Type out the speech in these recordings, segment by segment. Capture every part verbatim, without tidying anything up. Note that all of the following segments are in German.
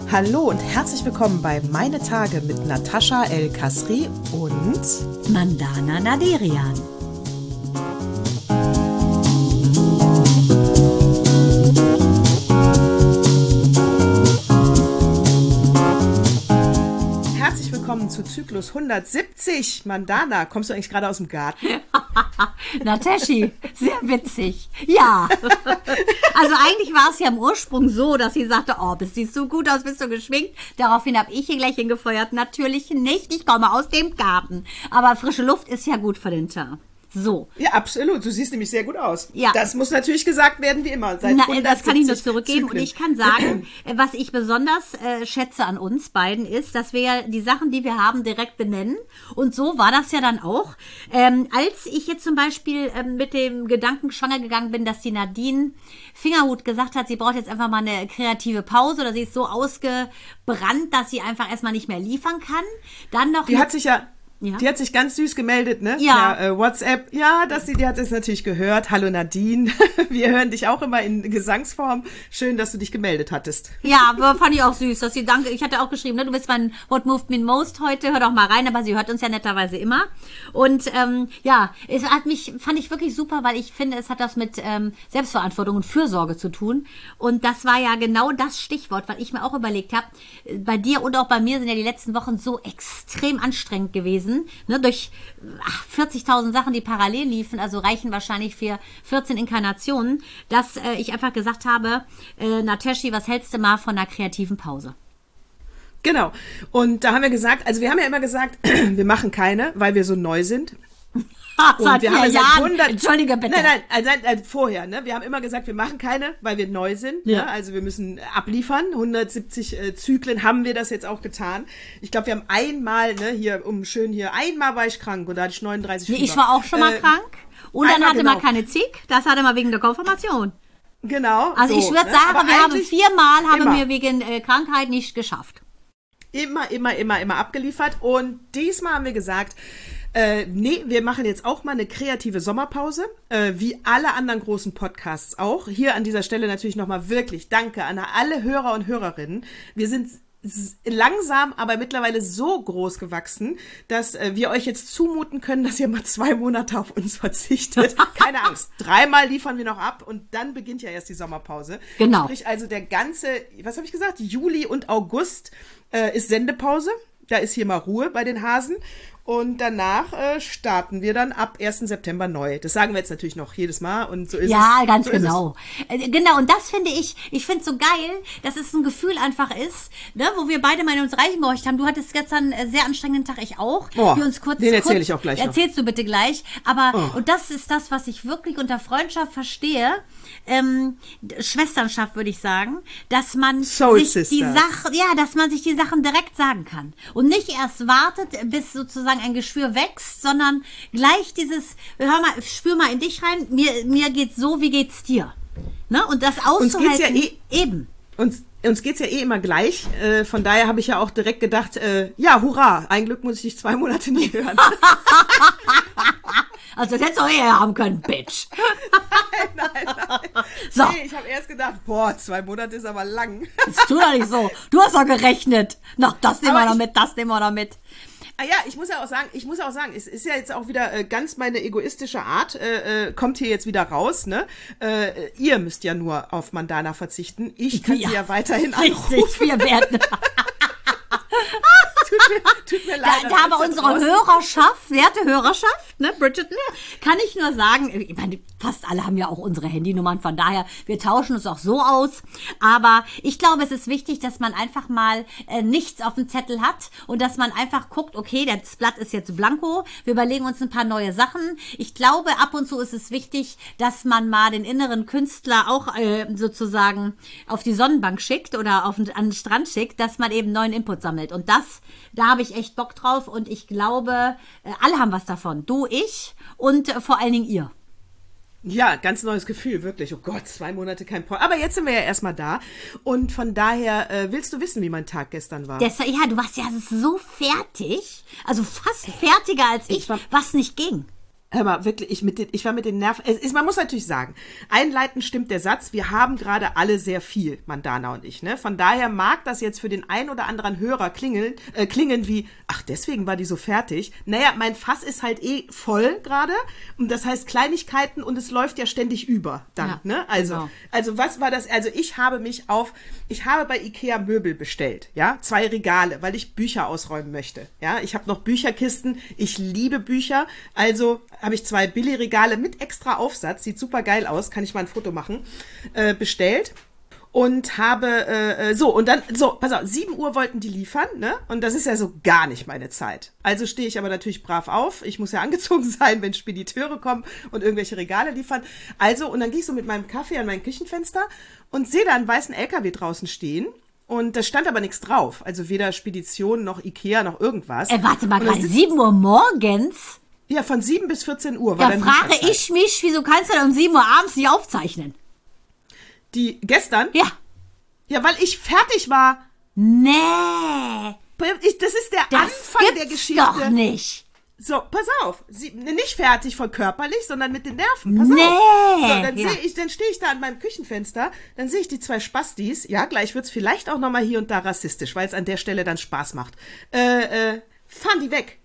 Hallo und herzlich willkommen bei Meine Tage mit Natascha El-Kasri und Mandana Naderian. Herzlich willkommen zu Zyklus hundertsiebzig. Mandana, kommst du eigentlich gerade aus dem Garten? Nataschi, sehr witzig. Ja. Also eigentlich war es ja im Ursprung so, dass sie sagte, oh, bist du so gut aus, bist du geschminkt. Daraufhin habe ich ihn gleich hingefeuert. Natürlich nicht, ich komme aus dem Garten. Aber frische Luft ist ja gut für den Teint. So. Ja, absolut. Du siehst nämlich sehr gut aus. Ja. Das muss natürlich gesagt werden, wie immer. Seit Na, das kann ich nur zurückgeben. Zyklen. Und ich kann sagen, was ich besonders äh, schätze an uns beiden ist, dass wir ja die Sachen, die wir haben, direkt benennen. Und so war das ja dann auch. Ähm, als ich jetzt zum Beispiel ähm, mit dem Gedanken schwanger gegangen bin, dass die Nadine Fingerhut gesagt hat, sie braucht jetzt einfach mal eine kreative Pause oder sie ist so ausgebrannt, dass sie einfach erstmal nicht mehr liefern kann. Dann noch Die hat sich ja... Ja. Die hat sich ganz süß gemeldet, ne? Ja. Per, äh, WhatsApp. Ja, dass sie, die hat es natürlich gehört. Hallo Nadine. Wir hören dich auch immer in Gesangsform. Schön, dass du dich gemeldet hattest. Ja, fand ich auch süß, dass sie danke. Ich hatte auch geschrieben, ne, du bist mein What Moved Me Most heute. Hör doch mal rein, aber sie hört uns ja netterweise immer. Und ähm, ja, es hat mich, fand ich wirklich super, weil ich finde, es hat das mit ähm, Selbstverantwortung und Fürsorge zu tun. Und das war ja genau das Stichwort, weil ich mir auch überlegt habe, bei dir und auch bei mir sind ja die letzten Wochen so extrem anstrengend gewesen. Ne, durch vierzigtausend Sachen, die parallel liefen, also reichen wahrscheinlich für vierzehn Inkarnationen, dass äh, ich einfach gesagt habe, äh, Nataschi, was hältst du mal von einer kreativen Pause? Genau. Und da haben wir gesagt, also wir haben ja immer gesagt, wir machen keine, weil wir so neu sind. Und seit wir haben ja hundert Entschuldige bitte. Nein, nein, also, also vorher, ne? Wir haben immer gesagt, wir machen keine, weil wir neu sind. Ja. Ne? Also wir müssen abliefern. hundertsiebzig äh, Zyklen haben wir das jetzt auch getan. Ich glaube, wir haben einmal, ne, hier, um schön hier, einmal war ich krank und da hatte ich neununddreißig nee, Fieber. Ich war auch schon mal äh, krank. Und dann hatte genau. man keine Zick. Das hatte man wegen der Konfirmation. Genau. Also so, ich würde ne? sagen, aber wir haben viermal haben immer. wir wegen äh, Krankheit nicht geschafft. Immer, immer, immer, immer abgeliefert. Und diesmal haben wir gesagt, Äh, nee, wir machen jetzt auch mal eine kreative Sommerpause, äh, wie alle anderen großen Podcasts auch. Hier an dieser Stelle natürlich nochmal wirklich Danke an alle Hörer und Hörerinnen. Wir sind langsam, aber mittlerweile so groß gewachsen, dass äh, wir euch jetzt zumuten können, dass ihr mal zwei Monate auf uns verzichtet. Keine Angst, dreimal liefern wir noch ab und dann beginnt ja erst die Sommerpause. Genau. Sprich also der ganze, was habe ich gesagt, Juli und August äh, ist Sendepause. Da ist hier mal Ruhe bei den Hasen. Und danach äh, starten wir dann ab ersten September neu. Das sagen wir jetzt natürlich noch jedes Mal und so ist ja, es. Ja, ganz so genau. Äh, genau, und das finde ich, ich finde es so geil, dass es ein Gefühl einfach ist, ne, wo wir beide mal in uns reingehorcht haben. Du hattest gestern einen sehr anstrengenden Tag, ich auch. Oh, wir uns kurz, den erzähle kurz, ich auch gleich Erzählst noch. du bitte gleich. Aber, oh. und das ist das, was ich wirklich unter Freundschaft verstehe, ähm, Schwesternschaft würde ich sagen, dass man Soul sich Sisters. die Sachen, ja, dass man sich die Sachen direkt sagen kann. Und nicht erst wartet, bis sozusagen ein Geschwür wächst, sondern gleich dieses, hör mal, spür mal in dich rein, mir, mir geht's so, wie geht's dir? Ne? Und das auszuhalten, uns geht's ja eh, eben. Uns, uns geht's ja eh immer gleich, äh, von daher habe ich ja auch direkt gedacht, äh, ja, hurra, ein Glück muss ich dich zwei Monate nie hören. Also das hättest du auch eher haben können, Bitch. nein, nein, nein. So. Nee, ich habe erst gedacht, boah, zwei Monate ist aber lang. Das tut doch nicht so. Du hast doch gerechnet. Na, das nehmen Aber wir noch ich- mit, das nehmen wir noch mit. Ah ja, ich muss ja auch sagen, ich muss auch sagen, es ist ja jetzt auch wieder äh, ganz meine egoistische Art, äh, äh, kommt hier jetzt wieder raus, ne? Äh, ihr müsst ja nur auf Mandana verzichten. Ich kann Ja. sie ja weiterhin anrufen. Richtig, wir werden... Tut mir, tut mir leid. Da, da aber unsere Hörerschaft, werte Hörerschaft, ne, Bridget, kann ich nur sagen, ich meine, fast alle haben ja auch unsere Handynummern, von daher, wir tauschen uns auch so aus. Aber ich glaube, es ist wichtig, dass man einfach mal äh, nichts auf dem Zettel hat und dass man einfach guckt, okay, das Blatt ist jetzt blanko, wir überlegen uns ein paar neue Sachen. Ich glaube, ab und zu ist es wichtig, dass man mal den inneren Künstler auch äh, sozusagen auf die Sonnenbank schickt oder auf den, an den Strand schickt, dass man eben neuen Input sammelt. Und das, da habe ich echt Bock drauf und ich glaube, äh, alle haben was davon. Du, ich und äh, vor allen Dingen ihr. Ja, ganz neues Gefühl, wirklich. Oh Gott, zwei Monate kein Pod. Aber jetzt sind wir ja erstmal da. Und von daher, äh, willst du wissen, wie mein Tag gestern war? Das, ja, du warst ja so fertig, also fast fertiger als ich, Ich war- was nicht ging. Hör mal, wirklich, ich, mit den, ich war mit den Nerven. Es ist, man muss natürlich sagen, einleitend stimmt der Satz, wir haben gerade alle sehr viel, Mandana und ich. Ne? Von daher mag das jetzt für den ein oder anderen Hörer klingeln, äh, klingen wie, ach, deswegen war die so fertig. Naja, mein Fass ist halt eh voll gerade. Und das heißt Kleinigkeiten und es läuft ja ständig über dann. Ja, ne? Also, genau. also was war das? Also ich habe mich auf, ich habe bei Ikea Möbel bestellt, ja, zwei Regale, weil ich Bücher ausräumen möchte. Ja, ich habe noch Bücherkisten, ich liebe Bücher, also habe ich zwei Billigregale mit extra Aufsatz, sieht super geil aus, kann ich mal ein Foto machen, äh, bestellt und habe, äh, so, und dann, so, pass auf, sieben Uhr wollten die liefern, ne, und das ist ja so gar nicht meine Zeit. Also stehe ich aber natürlich brav auf, ich muss ja angezogen sein, wenn Spediteure kommen und irgendwelche Regale liefern. Also, und dann gehe ich so mit meinem Kaffee an mein Küchenfenster und sehe da einen weißen L K W draußen stehen. Und da stand aber nichts drauf, also weder Spedition noch Ikea noch irgendwas. Äh, warte mal, Und das gerade ist- sieben Uhr morgens? Ja, von sieben bis vierzehn Uhr war Da dann frage Lieferzeit. ich mich, wieso kannst du denn um sieben Uhr abends nicht aufzeichnen? Die gestern? Ja. Ja, weil ich fertig war. Nee. Ich, das ist der Das Anfang gibt's der Geschichte. doch nicht. So, pass auf. Sie, nicht fertig von körperlich, sondern mit den Nerven. Pass Nee. auf. So, dann Ja. sehe ich, dann stehe ich da an meinem Küchenfenster, dann sehe ich die zwei Spastis. Ja, gleich wird's vielleicht auch nochmal hier und da rassistisch, weil es an der Stelle dann Spaß macht. Äh, äh, fahren die weg.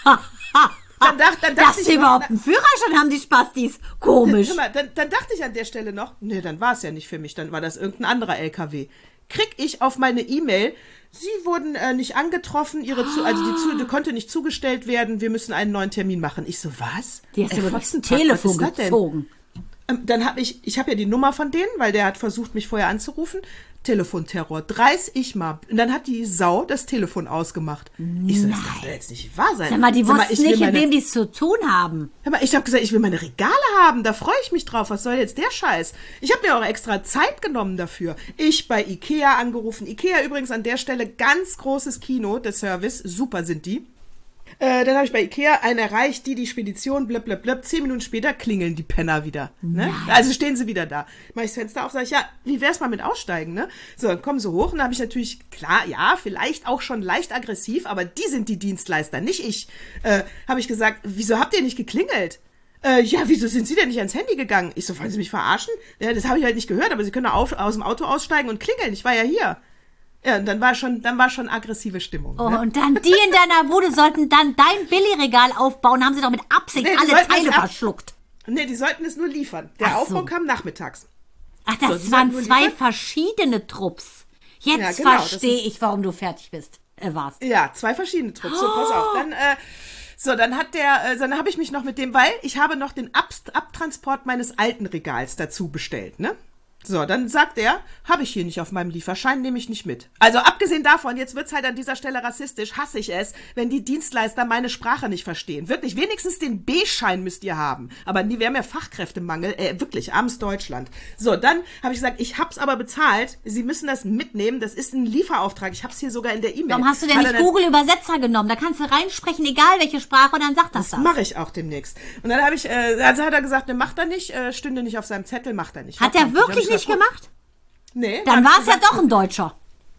Dann, dach, dann dachte Dass ich sie noch, überhaupt einen Führerschein haben, die Spastis. Komisch. Hör mal, dann, dann dachte ich an der Stelle noch, nee, dann war es ja nicht für mich, dann war das irgendein anderer L K W. Krieg ich auf meine E-Mail, Sie wurden äh, nicht angetroffen, ihre zu, also die, zu, die konnte nicht zugestellt werden, wir müssen einen neuen Termin machen. Ich so, was? Die hast Ey, du über das Fotzentag, was Telefon ist das denn? gezogen. Ähm, dann habe ich, ich habe ja die Nummer von denen, weil der hat versucht, mich vorher anzurufen. Telefonterror, dreißig Mal. Und dann hat die Sau das Telefon ausgemacht. Ich so, das darf doch jetzt nicht wahr sein. Sag mal, die Sag wussten ich will nicht, mit meine- wem die es zu tun haben. Hör mal, ich habe gesagt, ich will meine Regale haben, da freue ich mich drauf. Was soll jetzt der Scheiß? Ich habe mir auch extra Zeit genommen dafür. Ich bei Ikea angerufen. Ikea übrigens an der Stelle ganz großes Kino, der Service, super sind die. Äh, dann habe ich bei Ikea einen erreicht, die die Spedition, blub, blub, blub. Zehn Minuten später klingeln die Penner wieder. Ne? Also stehen sie wieder da. Mach ich das Fenster auf, sage ich, ja, wie wär's mal mit Aussteigen, ne? So, dann kommen sie hoch und dann habe ich natürlich, klar, ja, vielleicht auch schon leicht aggressiv, aber die sind die Dienstleister, nicht ich. Äh, habe ich gesagt, wieso habt ihr nicht geklingelt? Äh, ja, wieso sind Sie denn nicht ans Handy gegangen? Ich so, wollen Sie mich verarschen? Ja, das habe ich halt nicht gehört, aber Sie können auf, aus dem Auto aussteigen und klingeln. Ich war ja hier. Ja, und dann war schon, dann war schon aggressive Stimmung. Oh, Ne? und dann die in deiner Bude sollten dann dein Billigregal aufbauen. Haben sie doch mit Absicht Nee, die alle sollten Teile es ab- verschluckt. Nee, die sollten es nur liefern. Der Ach so. Aufbau kam nachmittags. Ach, So, das die waren sollten nur zwei liefern? verschiedene Trupps. Jetzt Ja, genau, das verstehe ist- ich, warum du fertig bist. Äh, warst. Ja, zwei verschiedene Trupps. So, pass auf. Dann, äh, so, dann hat der, äh, dann habe ich mich noch mit dem, weil ich habe noch den Ab Abtransport meines alten Regals dazu bestellt, ne? So, dann sagt er, habe ich hier nicht auf meinem Lieferschein, nehme ich nicht mit. Also abgesehen davon, jetzt wird's halt an dieser Stelle rassistisch, hasse ich es, wenn die Dienstleister meine Sprache nicht verstehen. Wirklich, wenigstens den B-Schein müsst ihr haben. Aber nie, wir haben ja Fachkräftemangel, äh, wirklich, armes Deutschland. So, dann habe ich gesagt, ich hab's aber bezahlt, Sie müssen das mitnehmen, das ist ein Lieferauftrag, ich hab's hier sogar in der E-Mail. Warum hast du denn Hat nicht er dann- Google-Übersetzer genommen? Da kannst du reinsprechen, egal welche Sprache, und dann sagt das das. Mache ich auch demnächst. Und dann habe ich, äh, also hat er gesagt, ne, macht er nicht, äh, stünde nicht auf seinem Zettel, macht er nicht. Hat Macht er nicht. wirklich Hab ich nicht gesagt, gemacht? Nee. Dann hab war ich es ja gesagt, doch ein Deutscher.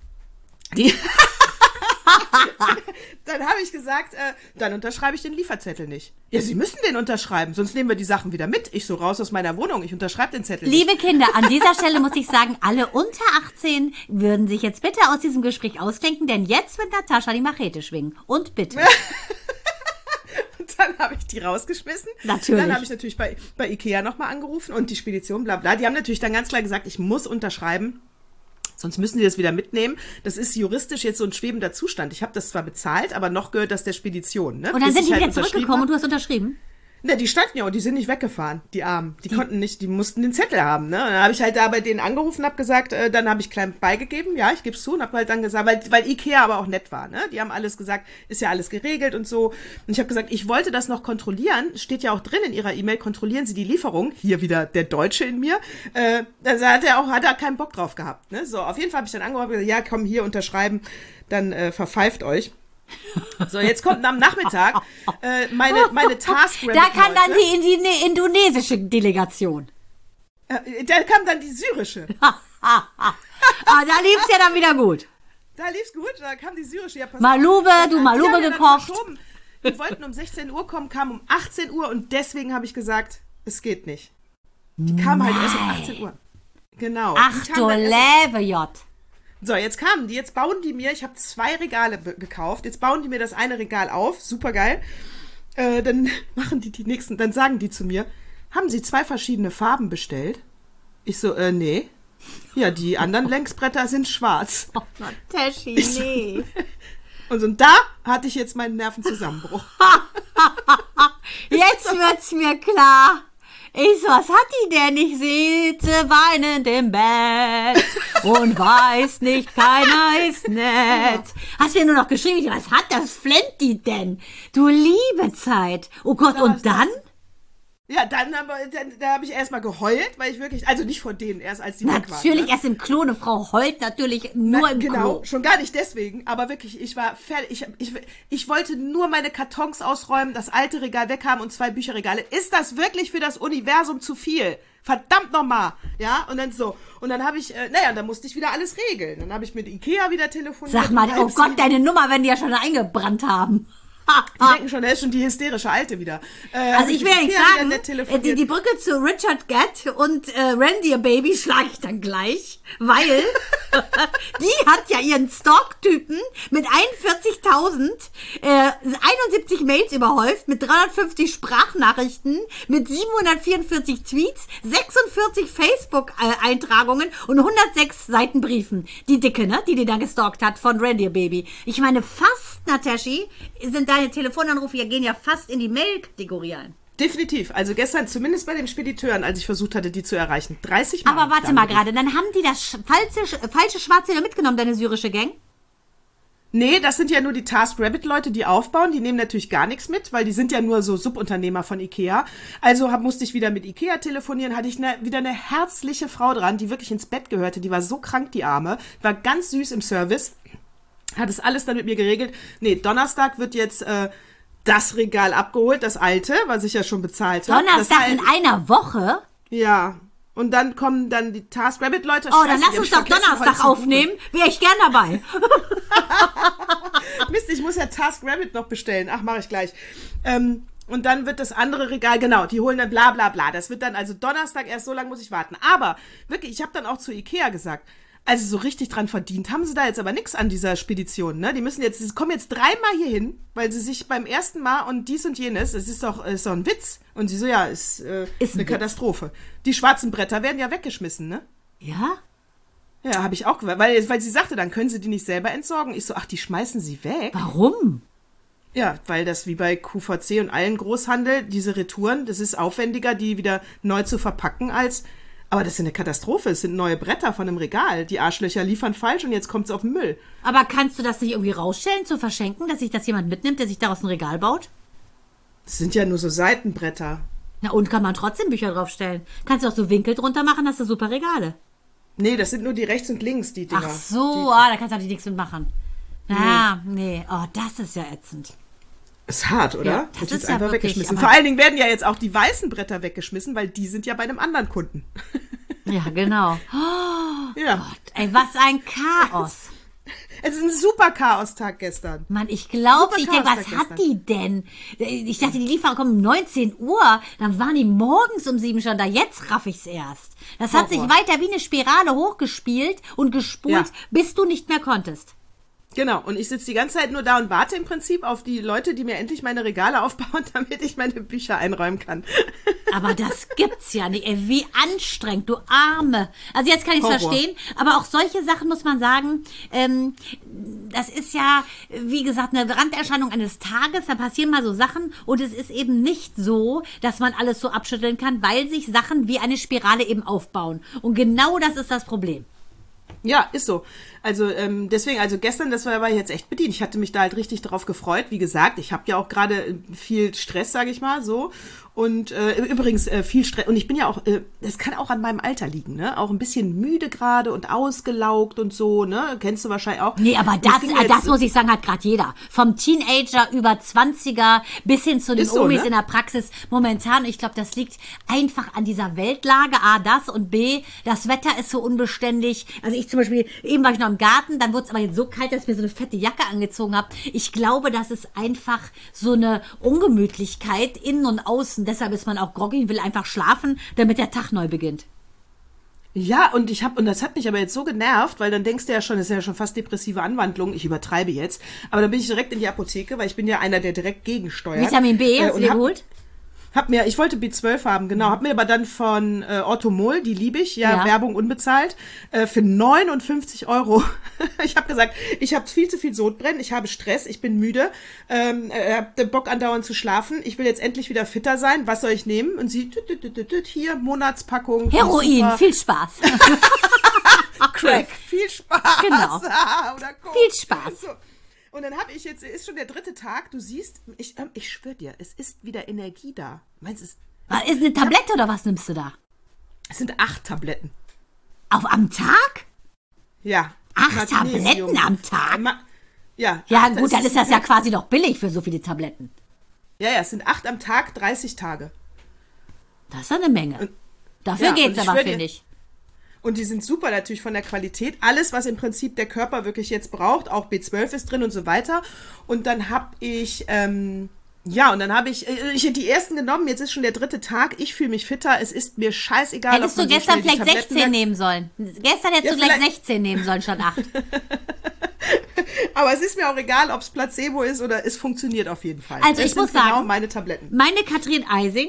Die Dann habe ich gesagt, äh, dann unterschreibe ich den Lieferzettel nicht. Ja, Sie müssen den unterschreiben, sonst nehmen wir die Sachen wieder mit. Ich so raus aus meiner Wohnung, ich unterschreibe den Zettel nicht. Liebe Kinder, an dieser Stelle muss ich sagen, alle unter achtzehn würden sich jetzt bitte aus diesem Gespräch ausklinken, denn jetzt wird Natascha die Machete schwingen. Und bitte. Und dann habe ich die rausgeschmissen. Natürlich. Dann habe ich natürlich bei, bei Ikea nochmal angerufen und die Spedition, bla bla. Die haben natürlich dann ganz klar gesagt, ich muss unterschreiben. Sonst müssen die das wieder mitnehmen. Das ist juristisch jetzt so ein schwebender Zustand. Ich habe das zwar bezahlt, aber noch gehört das der Spedition. Ne? Und dann Bis sind ich die halt wieder unterschrieben zurückgekommen und hab. du hast unterschrieben. Ne, die standen ja und die sind nicht weggefahren, die Armen. Die, konnten nicht, die mussten den Zettel haben. Ne? Und dann habe ich halt da bei denen angerufen, habe gesagt, äh, dann habe ich klein beigegeben, ja, ich gebe es zu und habe halt dann gesagt, weil, weil Ikea aber auch nett war. Ne? Die haben alles gesagt, ist ja alles geregelt und so. Und ich habe gesagt, ich wollte das noch kontrollieren, steht ja auch drin in ihrer E-Mail, kontrollieren Sie die Lieferung. Hier wieder der Deutsche in mir. Äh, da hat er auch, hat er keinen Bock drauf gehabt. Ne? So, auf jeden Fall habe ich dann angerufen und gesagt, ja, komm hier unterschreiben, dann äh, verpfeift euch. So, jetzt kommt am Nachmittag äh, meine, meine Task Da kann dann die, die, die indonesische Delegation. Äh, da kam dann die syrische. Ah, da lief's ja dann wieder gut. Da lief's gut, da kam die syrische. Ja, pass Malube, auf. du Die Malube haben ja dann gekocht. verschoben. Die wollten um sechzehn Uhr kommen, kamen um achtzehn Uhr und deswegen habe ich gesagt, es geht nicht. Die kamen halt erst um achtzehn Uhr. Genau. Ach du Lebe J. So, jetzt kamen die, jetzt bauen die mir, ich habe zwei Regale be- gekauft, jetzt bauen die mir das eine Regal auf, super geil. Äh, dann machen die die nächsten, dann sagen die zu mir, haben Sie zwei verschiedene Farben bestellt? Ich so, äh, nee. Ja, die anderen Längsbretter sind schwarz. Oh, Teschi, nee. Und so, und da hatte ich jetzt meinen Nervenzusammenbruch. Jetzt wird's mir klar. Ich so, was hat die denn? Ich sitze weinend im Bett und weiß nicht, keiner ist nett. Hast du ja nur noch geschrieben, was hat das, flennt die denn? Du liebe Zeit. Oh Gott, und dann? Ja, dann, aber, dann da habe ich erstmal geheult, weil ich wirklich, also nicht vor denen, erst als die weg waren. Natürlich Ne? erst im Klo, eine Frau heult natürlich nur Na, im genau, Klo. Genau, schon gar nicht deswegen, aber wirklich, ich war fertig, ich, ich, ich wollte nur meine Kartons ausräumen, das alte Regal weghaben und zwei Bücherregale. Ist das wirklich für das Universum zu viel? Verdammt nochmal, ja, und dann so. Und dann habe ich, äh, naja, dann musste ich wieder alles regeln. Dann habe ich mit Ikea wieder telefoniert. Sag mal, oh Gott, deine Nummer werden die ja schon eingebrannt haben. Die denken schon, der ist schon die hysterische Alte wieder. Äh, also ich will ja nicht sagen, die, die die Brücke zu Richard Gett und äh, Reindeer Baby schlage ich dann gleich, weil die hat ja ihren Stalk-Typen mit einundvierzigtausend, äh, einundsiebzig Mails überhäuft, mit dreihundertfünfzig Sprachnachrichten, mit siebenhundertvierundvierzig Tweets, sechsundvierzig Facebook-Eintragungen und hundertsechs Seiten Briefen. Die Dicke, ne, die die da gestalkt hat von Reindeer Baby. Ich meine, fast, Nataschi, sind deine Telefonanrufe, gehen ja fast in die Mail-Kategorie ein. Definitiv. Also gestern, zumindest bei den Spediteuren, als ich versucht hatte, die zu erreichen. dreißig Mal. Aber warte mal gerade, dann haben die das sch- falsche, falsche Schwarze wieder mitgenommen, deine syrische Gang? Nee, das sind ja nur die TaskRabbit-Leute, die aufbauen. Die nehmen natürlich gar nichts mit, weil die sind ja nur so Subunternehmer von Ikea. Also hab, musste ich wieder mit Ikea telefonieren, hatte ich ne, wieder eine herzliche Frau dran, die wirklich ins Bett gehörte. Die war so krank, die Arme. War ganz süß im Service. Hat es alles dann mit mir geregelt. Nee, Donnerstag wird jetzt äh, das Regal abgeholt, das alte, was ich ja schon bezahlt habe. Donnerstag das in einer Woche? Ja. Und dann kommen dann die TaskRabbit-Leute. Oh, dann lass uns doch Donnerstag aufnehmen. Wäre ich gern dabei. Mist, ich muss ja TaskRabbit noch bestellen. Ach, mache ich gleich. Ähm, und dann wird das andere Regal, genau, die holen dann bla bla bla. Das wird dann also Donnerstag, erst so lange muss ich warten. Aber wirklich, ich habe dann auch zu Ikea gesagt, also so richtig dran verdient haben sie da jetzt aber nichts an dieser Spedition, ne? Die müssen jetzt, sie kommen jetzt dreimal hier hin, weil sie sich beim ersten Mal und dies und jenes, es ist doch, ist doch ein Witz. Und sie so, ja, ist, äh, ist eine ein Katastrophe. Die schwarzen Bretter werden ja weggeschmissen, ne? Ja? Ja, habe ich auch gewollt, weil, weil sie sagte, dann können sie die nicht selber entsorgen. Ich so, ach, die schmeißen sie weg. Warum? Ja, weil das wie bei Q V C und allen Großhandel, diese Retouren, das ist aufwendiger, die wieder neu zu verpacken als... Aber das ist eine Katastrophe. Es sind neue Bretter von einem Regal. Die Arschlöcher liefern falsch und jetzt kommt es auf den Müll. Aber kannst du das nicht irgendwie rausstellen, zu verschenken, dass sich das jemand mitnimmt, der sich daraus ein Regal baut? Das sind ja nur so Seitenbretter. Na und kann man trotzdem Bücher draufstellen? Kannst du auch so Winkel drunter machen, hast du super Regale. Nee, das sind nur die rechts und links, die Dinger. Ach so, ah, da kannst du natürlich nichts mitmachen. Ah, nee. Oh, das ist ja ätzend. Ist hart, oder? Ja, das Wird ist jetzt ja einfach wirklich, weggeschmissen. aber- Vor allen Dingen werden ja jetzt auch die weißen Bretter weggeschmissen, weil die sind ja bei einem anderen Kunden. Ja, genau. Oh, Ja. Gott, ey, was ein Chaos. Es ist ein super Chaostag gestern. Mann, ich glaube, Super ich denke, was Chaos hat die denn? Ich dachte, die Lieferer kommen um neunzehn Uhr. Dann waren die morgens um sieben schon da. Jetzt raff ich's erst. Das hat sich Horror. weiter wie eine Spirale hochgespielt und gespult, Ja. bis du nicht mehr konntest. Genau, und ich sitze die ganze Zeit nur da und warte im Prinzip auf die Leute, die mir endlich meine Regale aufbauen, damit ich meine Bücher einräumen kann. Aber das gibt's ja nicht. Ey, wie anstrengend, du Arme. Also jetzt kann ich Horror. verstehen. Aber auch solche Sachen muss man sagen, ähm, das ist ja, wie gesagt, eine Randerscheinung eines Tages. Da passieren mal so Sachen. Und es ist eben nicht so, dass man alles so abschütteln kann, weil sich Sachen wie eine Spirale eben aufbauen. Und genau das ist das Problem. Ja, ist so. Also ähm, deswegen, also gestern, das war, war ich jetzt echt bedient. Ich hatte mich da halt richtig drauf gefreut. Wie gesagt, ich habe ja auch gerade viel Stress, sage ich mal, so. Und äh, übrigens äh, viel Stress. Und ich bin ja auch, äh, das kann auch an meinem Alter liegen, ne? Auch ein bisschen müde gerade und ausgelaugt und so, ne? Kennst du wahrscheinlich auch. Nee, aber das, äh, das muss ich sagen, hat gerade jeder. Vom Teenager über zwanziger bis hin zu den so, Omis ne? in der Praxis. Momentan, ich glaube, das liegt einfach an dieser Weltlage. A, das und B, das Wetter ist so unbeständig. Also ich zum Beispiel, eben war ich noch im Garten, dann wurde es aber jetzt so kalt, dass ich mir so eine fette Jacke angezogen habe. Ich glaube, das ist einfach so eine Ungemütlichkeit innen und außen. Deshalb ist man auch groggy, will einfach schlafen, damit der Tag neu beginnt. Ja, und ich habe und das hat mich aber jetzt so genervt, weil dann denkst du ja schon, das ist ja schon fast depressive Anwandlung. Ich übertreibe jetzt, aber dann bin ich direkt in die Apotheke, weil ich bin ja einer, der direkt gegensteuert. Vitamin B, hast äh, du dir hab, geholt? Hab mir, ich wollte B zwölf haben, genau. Hab mir aber dann von äh, Orthomol, die liebe ich, ja, Ja. Werbung unbezahlt, äh, für neunundfünfzig Euro. Ich habe gesagt, ich habe viel zu viel Sodbrennen, ich habe Stress, ich bin müde, ähm, äh, hab den Bock andauernd zu schlafen. Ich will jetzt endlich wieder fitter sein. Was soll ich nehmen? Und sie, tüt, tüt, tüt, tüt, tüt, hier, Monatspackung. Heroin, super. viel Spaß. Crack, viel Spaß. Genau. Oder Coke. Viel Spaß. So. Und dann habe ich jetzt, ist schon der dritte Tag, du siehst, ich, ähm, ich schwöre dir, es ist wieder Energie da. Meinst du, es, Was, ist eine Tablette oder was nimmst du da? es sind acht Tabletten. Auf am Tag? Ja. Acht Magnesium. Tabletten am Tag? Ma ja. Ja, acht, gut, dann es ist das ja quasi noch billig für so viele Tabletten. Ja, ja, es sind acht am Tag, dreißig Tage. Das ist eine Menge. Dafür ja, und geht's ich aber, schwör dir- finde ich. Und die sind super natürlich von der Qualität. Alles, was im Prinzip der Körper wirklich jetzt braucht, auch B zwölf ist drin und so weiter. Und dann habe ich, ähm, ja, und dann habe ich, äh, ich hätte die ersten genommen, jetzt ist schon der dritte Tag, ich fühle mich fitter, es ist mir scheißegal. Hättest ob du man so gestern schnell die vielleicht Tabletten sechzehn weg- nehmen sollen. Gestern hättest Ja, du gleich vielleicht- sechzehn nehmen sollen statt acht. Aber es ist mir auch egal, ob es Placebo ist oder es funktioniert auf jeden Fall. Also das ich sind muss genau sagen, meine Tabletten. Meine Katrin Eising,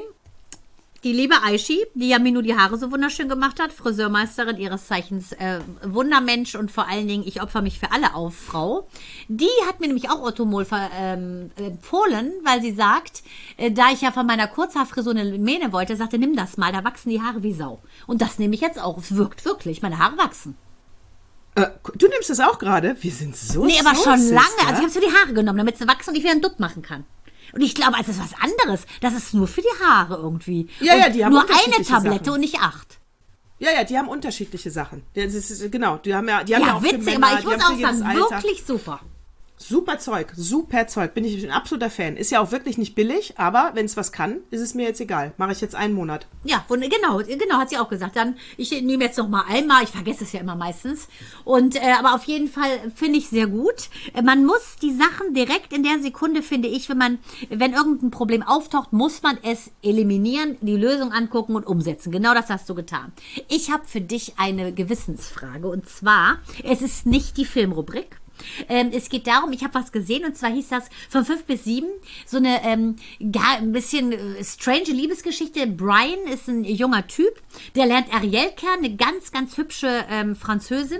die liebe Aishi, die ja Minu die Haare so wunderschön gemacht hat, Friseurmeisterin ihres Zeichens, äh, Wundermensch und vor allen Dingen, ich opfer mich für alle auf, Frau. Die hat mir nämlich auch Orthomol ver, ähm, empfohlen, weil sie sagt, äh, da ich ja von meiner Kurzhaarfrisur eine Mähne wollte, sagte, nimm das mal, da wachsen die Haare wie Sau. Und das nehme ich jetzt auch. Es wirkt wirklich, meine Haare wachsen. Äh, du nimmst das auch gerade? Wir sind so Nee, aber schon Sister. lange. Also ich habe es für die Haare genommen, damit sie wachsen und ich wieder einen Dutt machen kann. Und ich glaube, es ist was anderes. Das ist nur für die Haare irgendwie. Ja, und ja, die haben nur eine unterschiedliche Tablette Sachen. und nicht acht. Ja, ja, die haben unterschiedliche Sachen. Das ist, genau, die haben ja, die haben ja, Ja, auch für witzig, Männer, aber ich die muss haben für auch jedes sagen, Alter. wirklich super. Super Zeug, super Zeug. Bin ich ein absoluter Fan. Ist ja auch wirklich nicht billig, aber wenn es was kann, ist es mir jetzt egal. Mache ich jetzt einen Monat. Ja, und genau, genau, hat sie auch gesagt. Dann, ich nehme jetzt noch mal einmal, ich vergesse es ja immer meistens. Und, äh, aber auf jeden Fall finde ich sehr gut. Äh, Man muss die Sachen direkt in der Sekunde, finde ich, wenn man, wenn irgendein Problem auftaucht, muss man es eliminieren, die Lösung angucken und umsetzen. Genau das hast du getan. Ich habe für dich eine Gewissensfrage und zwar, es ist nicht die Filmrubrik. Ähm, es geht darum, ich habe was gesehen und zwar hieß das von fünf bis sieben, so eine ähm, gar ein bisschen äh, strange Liebesgeschichte. Brian ist ein junger Typ, der lernt Ariel kennen, eine ganz, ganz hübsche ähm, Französin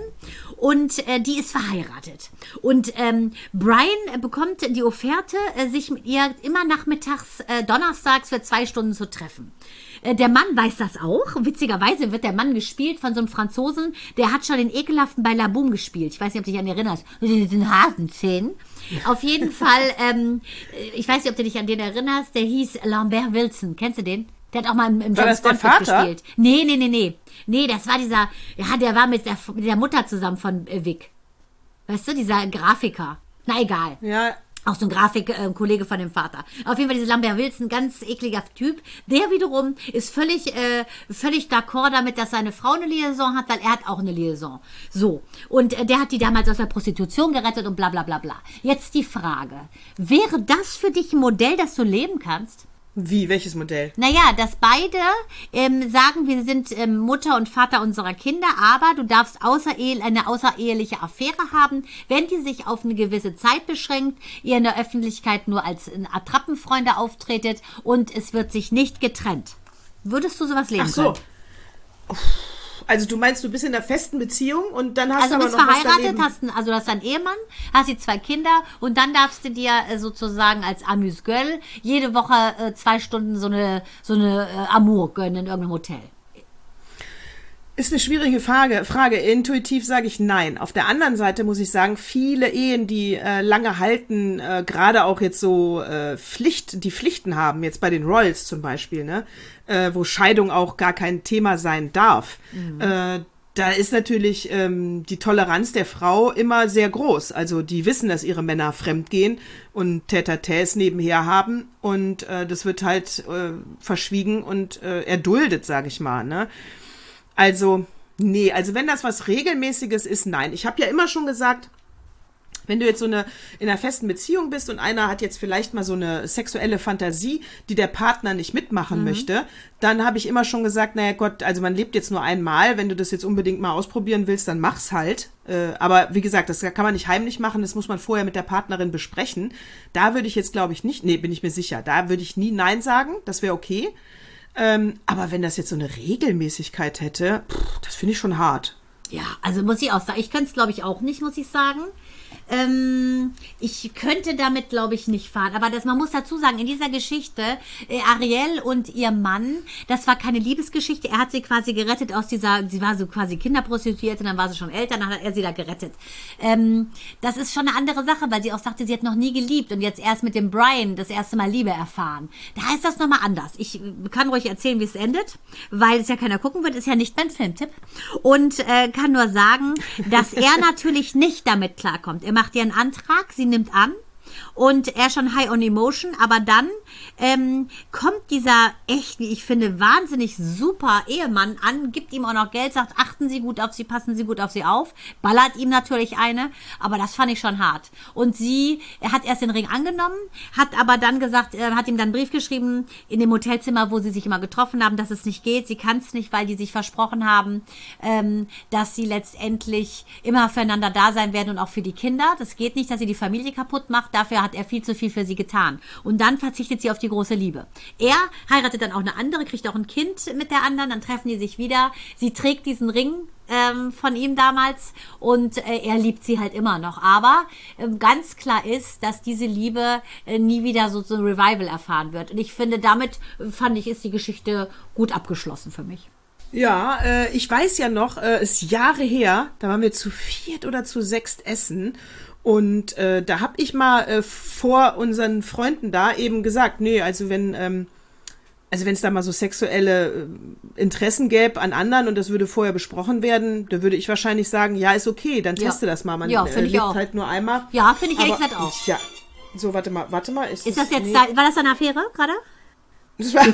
und äh, die ist verheiratet. Und ähm, Brian bekommt die Offerte, äh, sich mit ihr immer nachmittags, äh, donnerstags für zwei Stunden zu treffen. Äh, Der Mann weiß das auch. Witzigerweise wird der Mann gespielt von so einem Franzosen, der hat schon den ekelhaften bei La Boom gespielt. Ich weiß nicht, ob du dich an ihn erinnerst. Mit den Hasenzähnen. Auf jeden Fall, ähm, ich weiß nicht, ob du dich an den erinnerst, der hieß Lambert Wilson. Kennst du den? Der hat auch mal im, im War James das der Bond Film Vater? gespielt. Nee, nee, nee, nee. Nee, das war dieser, ja, der war mit der, mit der Mutter zusammen von äh, Vic. Weißt du, dieser Grafiker. Na, egal. Ja, Auch so ein Grafik-Kollege von dem Vater. Auf jeden Fall dieser Lambert Wilson, ganz ekliger Typ. Der wiederum ist völlig, äh, völlig d'accord damit, dass seine Frau eine Liaison hat, weil er hat auch eine Liaison. So. Und äh, der hat die damals aus der Prostitution gerettet und bla bla bla bla. Jetzt die Frage. Wäre das für dich ein Modell, das du leben kannst? wie, welches Modell? Naja, dass beide ähm, sagen, wir sind ähm, Mutter und Vater unserer Kinder, aber du darfst außerehe, eine außereheliche Affäre haben, wenn die sich auf eine gewisse Zeit beschränkt, ihr in der Öffentlichkeit nur als äh, Attrappenfreunde auftretet und es wird sich nicht getrennt. Würdest du sowas leben Ach so. können? Uff. Also du meinst, du bist in einer festen Beziehung und dann hast Also du du aber bist noch was verheiratet, daneben. hast, einen- also du hast einen Ehemann, hast die zwei Kinder und dann darfst du dir äh, sozusagen als Amuse-Gueule jede Woche äh, zwei Stunden so eine, so eine äh, Amour gönnen in irgendeinem Hotel. Ist eine schwierige Frage. Frage. Intuitiv sage ich nein. Auf der anderen Seite muss ich sagen, viele Ehen, die äh, lange halten, äh, gerade auch jetzt so äh, Pflicht, die Pflichten haben, jetzt bei den Royals zum Beispiel, ne, äh, wo Scheidung auch gar kein Thema sein darf. Mhm. Äh, da ist natürlich ähm, die Toleranz der Frau immer sehr groß. Also die wissen, dass ihre Männer fremdgehen und Tête-à-Têtes nebenher haben und äh, das wird halt äh, verschwiegen und äh, erduldet, sage ich mal, ne. Also, nee, also wenn das was Regelmäßiges ist, nein. Ich habe ja immer schon gesagt, wenn du jetzt so eine in einer festen Beziehung bist und einer hat jetzt vielleicht mal so eine sexuelle Fantasie, die der Partner nicht mitmachen mhm. möchte, dann habe ich immer schon gesagt, naja Gott, also man lebt jetzt nur einmal, wenn du das jetzt unbedingt mal ausprobieren willst, dann mach's halt. Äh, aber wie gesagt, das kann man nicht heimlich machen, das muss man vorher mit der Partnerin besprechen. Da würde ich jetzt, glaube ich, nicht, nee, bin ich mir sicher, da würde ich nie Nein sagen, das wäre okay. Ähm, aber wenn das jetzt so eine Regelmäßigkeit hätte, pff, das finde ich schon hart. Ja, also muss ich auch sagen, ich könnte es glaube ich auch nicht, muss ich sagen. Ähm, ich könnte damit, glaube ich, nicht fahren. Aber das, man muss dazu sagen, in dieser Geschichte, äh, Ariel und ihr Mann, das war keine Liebesgeschichte. Er hat sie quasi gerettet aus dieser, sie war so quasi Kinderprostituierte, dann war sie schon älter, dann hat er sie da gerettet. Ähm, das ist schon eine andere Sache, weil sie auch sagte, sie hat noch nie geliebt und jetzt erst mit dem Brian das erste Mal Liebe erfahren. Da ist das nochmal anders. Ich kann ruhig erzählen, wie es endet, weil es ja keiner gucken wird, ist ja nicht mein Filmtipp. Und äh, kann nur sagen, dass er natürlich nicht damit klarkommt. Er macht ihr einen Antrag, sie nimmt an und er schon high on emotion, aber dann ähm, kommt dieser echt, wie ich finde, wahnsinnig super Ehemann an, gibt ihm auch noch Geld, sagt, achten Sie gut auf sie, passen Sie gut auf sie auf, ballert ihm natürlich eine, aber das fand ich schon hart. Und sie, er hat erst den Ring angenommen, hat aber dann gesagt, er hat ihm dann einen Brief geschrieben, in dem Hotelzimmer, wo sie sich immer getroffen haben, dass es nicht geht, sie kann es nicht, weil die sich versprochen haben, ähm, dass sie letztendlich immer füreinander da sein werden und auch für die Kinder. Das geht nicht, dass sie die Familie kaputt macht, dafür hat er viel zu viel für sie getan. Und dann verzichtet sie auf die große Liebe. Er heiratet dann auch eine andere, kriegt auch ein Kind mit der anderen, dann treffen die sich wieder. Sie trägt diesen Ring ähm, von ihm damals und äh, er liebt sie halt immer noch. Aber ähm, ganz klar ist, dass diese Liebe äh, nie wieder so, so ein Revival erfahren wird. Und ich finde, damit äh, fand ich, ist die Geschichte gut abgeschlossen für mich. Ja, äh, ich weiß ja noch, äh, ist Jahre her, da waren wir zu viert oder zu sechst essen. Und äh, da habe ich mal äh, vor unseren Freunden da eben gesagt, nee, also wenn ähm, also wenn es da mal so sexuelle äh, Interessen gäbe an anderen und das würde vorher besprochen werden, da würde ich wahrscheinlich sagen, ja, ist okay, dann teste ja. das mal. Man ja, äh, lebt auch. halt nur einmal. Ja, finde ich ehrlich gesagt auch. Ja. So, warte mal, warte mal. Ist, ist das, das jetzt, nee. da, war das eine Affäre gerade? Das war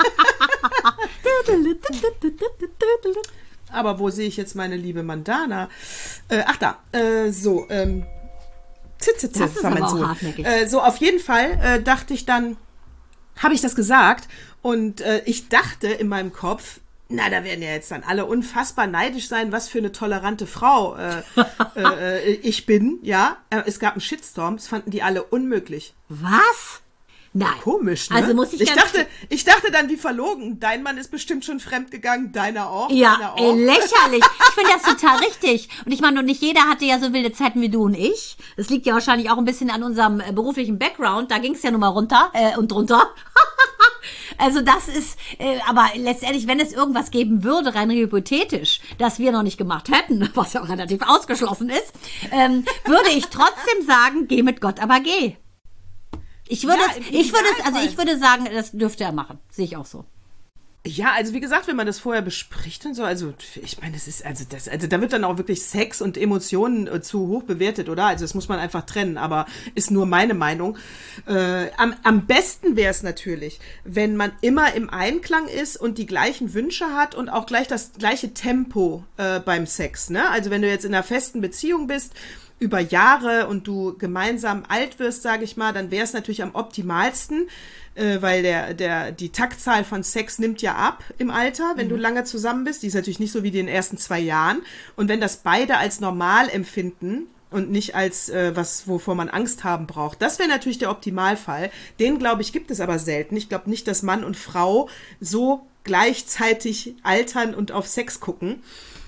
Aber wo sehe ich jetzt meine liebe Mandana? Äh, ach da, äh, so, ähm, Zitzitze, das ist war mein aber auch Sohn. hartnäckig. Äh, so, auf jeden Fall äh, dachte ich dann, habe ich das gesagt und äh, ich dachte in meinem Kopf, na, da werden ja jetzt dann alle unfassbar neidisch sein, was für eine tolerante Frau äh, äh, ich bin, ja. Äh, es gab einen Shitstorm, das fanden die alle unmöglich. Was? Nein. Komisch, ne? Also muss ich ich ganz dachte, ich dachte dann wie verlogen, dein Mann ist bestimmt schon fremdgegangen, deiner auch, ja, deiner auch. Ey, lächerlich. Ich finde das total richtig. Und ich meine, und nicht jeder hatte ja so wilde Zeiten wie du und ich. Das liegt ja wahrscheinlich auch ein bisschen an unserem äh, beruflichen Background. Da ging es ja nun mal runter äh, und drunter. Also das ist, äh, aber letztendlich, wenn es irgendwas geben würde, rein hypothetisch, das wir noch nicht gemacht hätten, was ja auch relativ ausgeschlossen ist, ähm, würde ich trotzdem sagen, geh mit Gott, aber geh. Ich würde, ja, es, ich würde es, also ich würde sagen, das dürfte er machen. Sehe ich auch so. Ja, also wie gesagt, wenn man das vorher bespricht und so, also ich meine, das ist, also das, also da wird dann auch wirklich Sex und Emotionen äh, zu hoch bewertet, oder? Also das muss man einfach trennen, aber ist nur meine Meinung. Äh, am, am besten wäre es natürlich, wenn man immer im Einklang ist und die gleichen Wünsche hat und auch gleich das gleiche Tempo äh, beim Sex, ne? Also wenn du jetzt in einer festen Beziehung bist, über Jahre und du gemeinsam alt wirst, sage ich mal, dann wäre es natürlich am optimalsten, äh, weil der, der, die Taktzahl von Sex nimmt ja ab im Alter, wenn mhm. du lange zusammen bist. Die ist natürlich nicht so wie die in den ersten zwei Jahren. Und wenn das beide als normal empfinden und nicht als äh, was, wovor man Angst haben braucht, das wäre natürlich der Optimalfall. Den, glaube ich, gibt es aber selten. Ich glaube nicht, dass Mann und Frau so gleichzeitig altern und auf Sex gucken.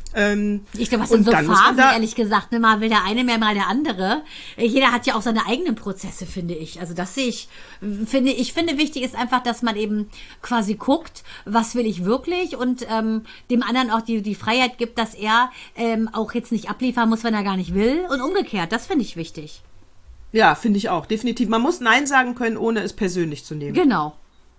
Ähm, Ich glaube, was sind so dann muss man Phasen, da- ehrlich gesagt. Ne? Mal will der eine mehr, mal der andere. Äh, Jeder hat ja auch seine eigenen Prozesse, finde ich. Also das sehe ich, finde ich, finde wichtig ist einfach, dass man eben quasi guckt, was will ich wirklich und ähm, dem anderen auch die, die Freiheit gibt, dass er ähm, auch jetzt nicht abliefern muss, wenn er gar nicht will und umgekehrt. Das finde ich wichtig. Ja, finde ich auch, definitiv. Man muss Nein sagen können, ohne es persönlich zu nehmen. Genau.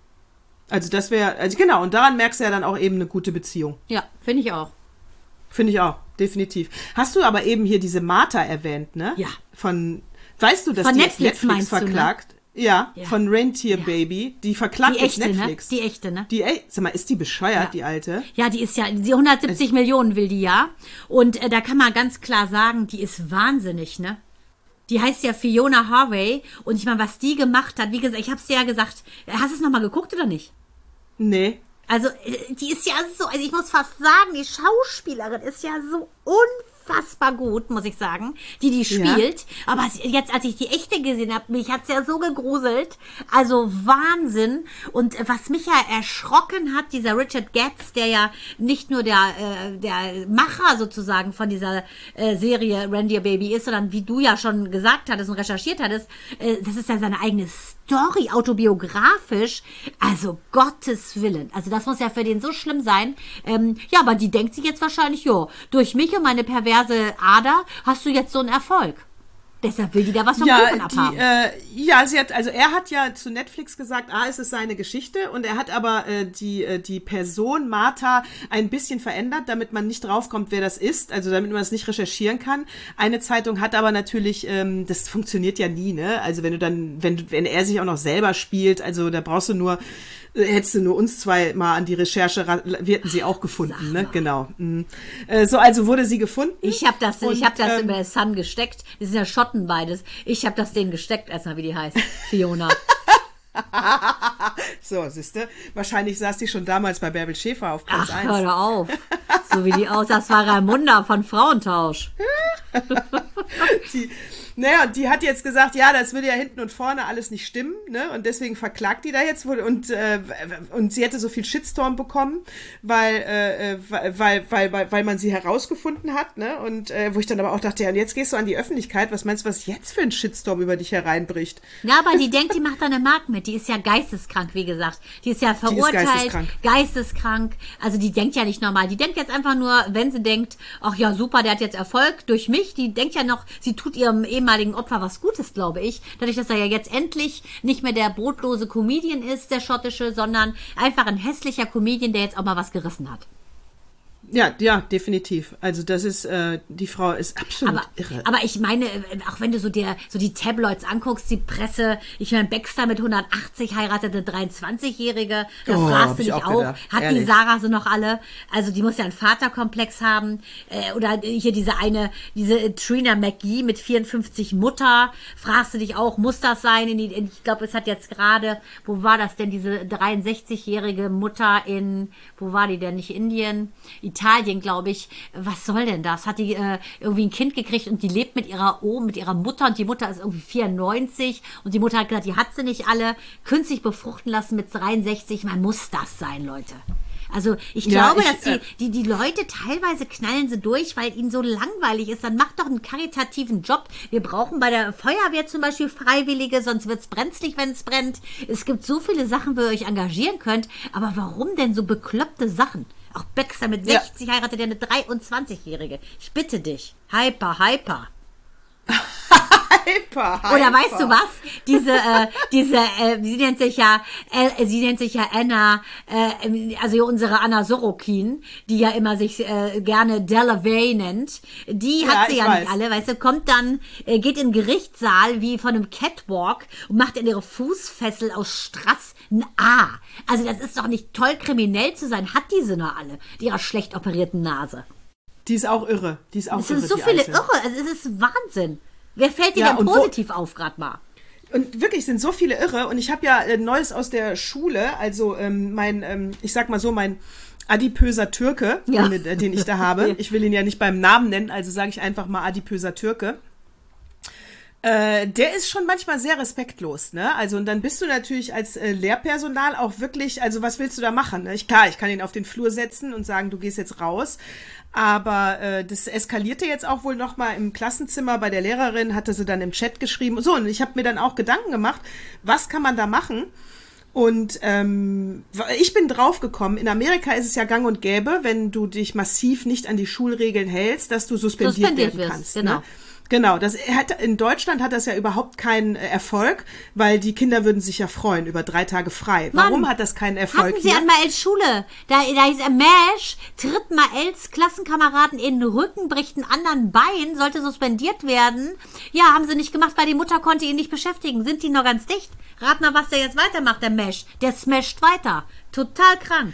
Also das wäre, also genau, und daran merkst du ja dann auch eben eine gute Beziehung. Ja, finde ich auch. Finde ich auch, definitiv. Hast du aber eben hier diese Martha erwähnt, ne? Ja. Von, weißt du, dass Von die Netflix jetzt Netflix meinst du, ne? verklagt? Ja, Ja. von Rentier Ja. Baby. Die verklagt Die jetzt echte, ne? Netflix. Die echte, ne? Die, ey, sag mal, ist die bescheuert, Ja. die alte? Ja, die ist ja, die hundertsiebzig Millionen will die ja. Und äh, da kann man ganz klar sagen, die ist wahnsinnig, ne? Die heißt ja Fiona Harvey. Und ich meine, was die gemacht hat, wie gesagt, ich hab's dir ja gesagt, hast du es nochmal geguckt oder nicht? Nee. Also, äh, die ist ja so, also ich muss fast sagen, die Schauspielerin ist ja so unfassbar gut, muss ich sagen, die die Ja. spielt. Aber jetzt, als ich die echte gesehen habe, mich hat's ja so gegruselt. Also Wahnsinn. Und was mich ja erschrocken hat, dieser Richard Getz, der ja nicht nur der, äh, der Macher sozusagen von dieser äh, Serie Reindeer Baby ist, sondern wie du ja schon gesagt hattest und recherchiert hattest, äh, das ist ja seine eigene Story, autobiografisch. Also Gottes Willen. Also das muss ja für den so schlimm sein. Ähm, ja, aber die denkt sich jetzt wahrscheinlich, jo, durch mich und meine perverse Ader hast du jetzt so einen Erfolg. Deshalb will die da was vom Ja, Kuchen abhaben. die, äh, ja, sie hat, also er hat ja zu Netflix gesagt, ah, es ist seine Geschichte, und er hat aber äh, die äh, die Person Martha ein bisschen verändert, damit man nicht draufkommt, wer das ist, also damit man es nicht recherchieren kann. Eine Zeitung hat aber natürlich, ähm, das funktioniert ja nie, ne? Also wenn du dann, wenn du, wenn er sich auch noch selber spielt, also da brauchst du nur, äh, hättest du nur uns zwei mal an die Recherche, ra- wir hätten sie auch gefunden, ne? Genau. Mhm. Äh, so, also wurde sie gefunden. Ich habe das, Und, ich hab das ähm, in der Sun gesteckt. Die sind ja Schotten beides. Ich habe das denen gesteckt, erstmal wie die heißt. Fiona. So, siehste, wahrscheinlich saß die schon damals bei Bärbel Schäfer auf Platz Ach, eins. hör doch auf. So wie die aus, das war Raimunda von Frauentausch. Die, naja, und die hat jetzt gesagt, ja, das würde ja hinten und vorne alles nicht stimmen, ne? Und deswegen verklagt die da jetzt wohl, und äh, und sie hätte so viel Shitstorm bekommen, weil äh, weil, weil weil weil man sie herausgefunden hat, ne? Und äh, wo ich dann aber auch dachte, ja, und jetzt gehst du an die Öffentlichkeit, was meinst du, was jetzt für ein Shitstorm über dich hereinbricht? Ja, aber die denkt, die macht da eine Mark mit. Die ist ja geisteskrank, wie gesagt. Die ist ja verurteilt, geisteskrank. geisteskrank. Also die denkt ja nicht normal. Die denkt jetzt einfach nur, wenn sie denkt, ach ja, super, der hat jetzt Erfolg durch mich. Die denkt ja noch, sie tut ihrem ehemaligen Opfer was Gutes, glaube ich. Dadurch, dass er ja jetzt endlich nicht mehr der brotlose Comedian ist, der schottische, sondern einfach ein hässlicher Comedian, der jetzt auch mal was gerissen hat. Ja, ja, definitiv. Also das ist, äh, die Frau ist absolut Aber, irre. aber ich meine, auch wenn du so dir so die Tabloids anguckst, die Presse, ich meine, Baxter mit hundertachtzig heiratete dreiundzwanzigjährige, da Oh, fragst hab du ich dich auch auch, gedacht, hat die ehrlich. Sarah so noch alle? Also die muss ja einen Vaterkomplex haben. Äh, oder hier diese eine, diese Trina McGee mit vierundfünfzig Mutter, fragst du dich auch, muss das sein? In die, in, ich glaube, es hat jetzt gerade, wo war das denn, diese dreiundsechzigjährige Mutter in, wo war die denn, nicht Indien? Italien, glaube ich. Was soll denn das? Hat die äh, irgendwie ein Kind gekriegt und die lebt mit ihrer Oma, mit ihrer Mutter, und die Mutter ist irgendwie vierundneunzig und die Mutter hat gesagt, die hat sie nicht alle künstlich befruchten lassen mit dreiundsechzig. Man muss das sein, Leute. Also ich Ja, glaube, ich, dass die, äh, die, die Leute teilweise knallen sie durch, weil ihnen so langweilig ist. Dann macht doch einen karitativen Job. Wir brauchen bei der Feuerwehr zum Beispiel Freiwillige, sonst wird's brenzlig, wenn es brennt. Es gibt so viele Sachen, wo ihr euch engagieren könnt. Aber warum denn so bekloppte Sachen? Auch Baxter mit Ja. sechzig heiratet ja eine dreiundzwanzigjährige. Ich bitte dich. Hyper, hyper. Hyper, Oder hyper. weißt du was? Diese, äh, diese, äh, sie nennt sich ja, äh, sie nennt sich ja Anna, äh, also unsere Anna Sorokin, die ja immer sich äh, gerne Delavay nennt. Die Ja, hat sie ich ja weiß. nicht alle, weißt du, kommt dann, äh, geht in den Gerichtssaal wie von einem Catwalk und macht in ihre Fußfessel aus Strass ein A. Also das ist doch nicht toll, kriminell zu sein. Hat diese nur alle, die ihrer schlecht operierten Nase. Die ist auch irre. Die ist auch Es irre. sind so die viele Alte. Irre, also es ist Wahnsinn. Wer fällt dir Ja, denn und wo- positiv auf, grad mal? Und wirklich sind so viele irre. Und ich habe ja äh, Neues aus der Schule, also ähm, mein, ähm, ich sag mal so, mein adipöser Türke, Ja. den, äh, den ich da habe. Ich will ihn ja nicht beim Namen nennen, also sage ich einfach mal adipöser Türke. Äh, der ist schon manchmal sehr respektlos, ne? Also und dann bist du natürlich als äh, Lehrpersonal auch wirklich, also was willst du da machen? Ne? Ich, klar, ich kann ihn auf den Flur setzen und sagen, du gehst jetzt raus, aber äh, das eskalierte jetzt auch wohl nochmal im Klassenzimmer bei der Lehrerin, hatte sie dann im Chat geschrieben. So, und ich habe mir dann auch Gedanken gemacht, was kann man da machen? Und ähm, ich bin draufgekommen, in Amerika ist es ja gang und gäbe, wenn du dich massiv nicht an die Schulregeln hältst, dass du suspendiert, suspendiert werden wirst, kannst. Genau. Ne? Genau, das hat, in Deutschland hat das ja überhaupt keinen Erfolg, weil die Kinder würden sich ja freuen über drei Tage frei. Mann, warum hat das keinen Erfolg? Hatten Sie an Maels Schule, da, da hieß er Mesh, tritt Maels Klassenkameraden in den Rücken, bricht einen anderen Bein, sollte suspendiert werden. Ja, haben sie nicht gemacht, weil die Mutter konnte ihn nicht beschäftigen. Sind die noch ganz dicht? Rat mal, was der jetzt weitermacht, der Mesh. Der smasht weiter. Total krank.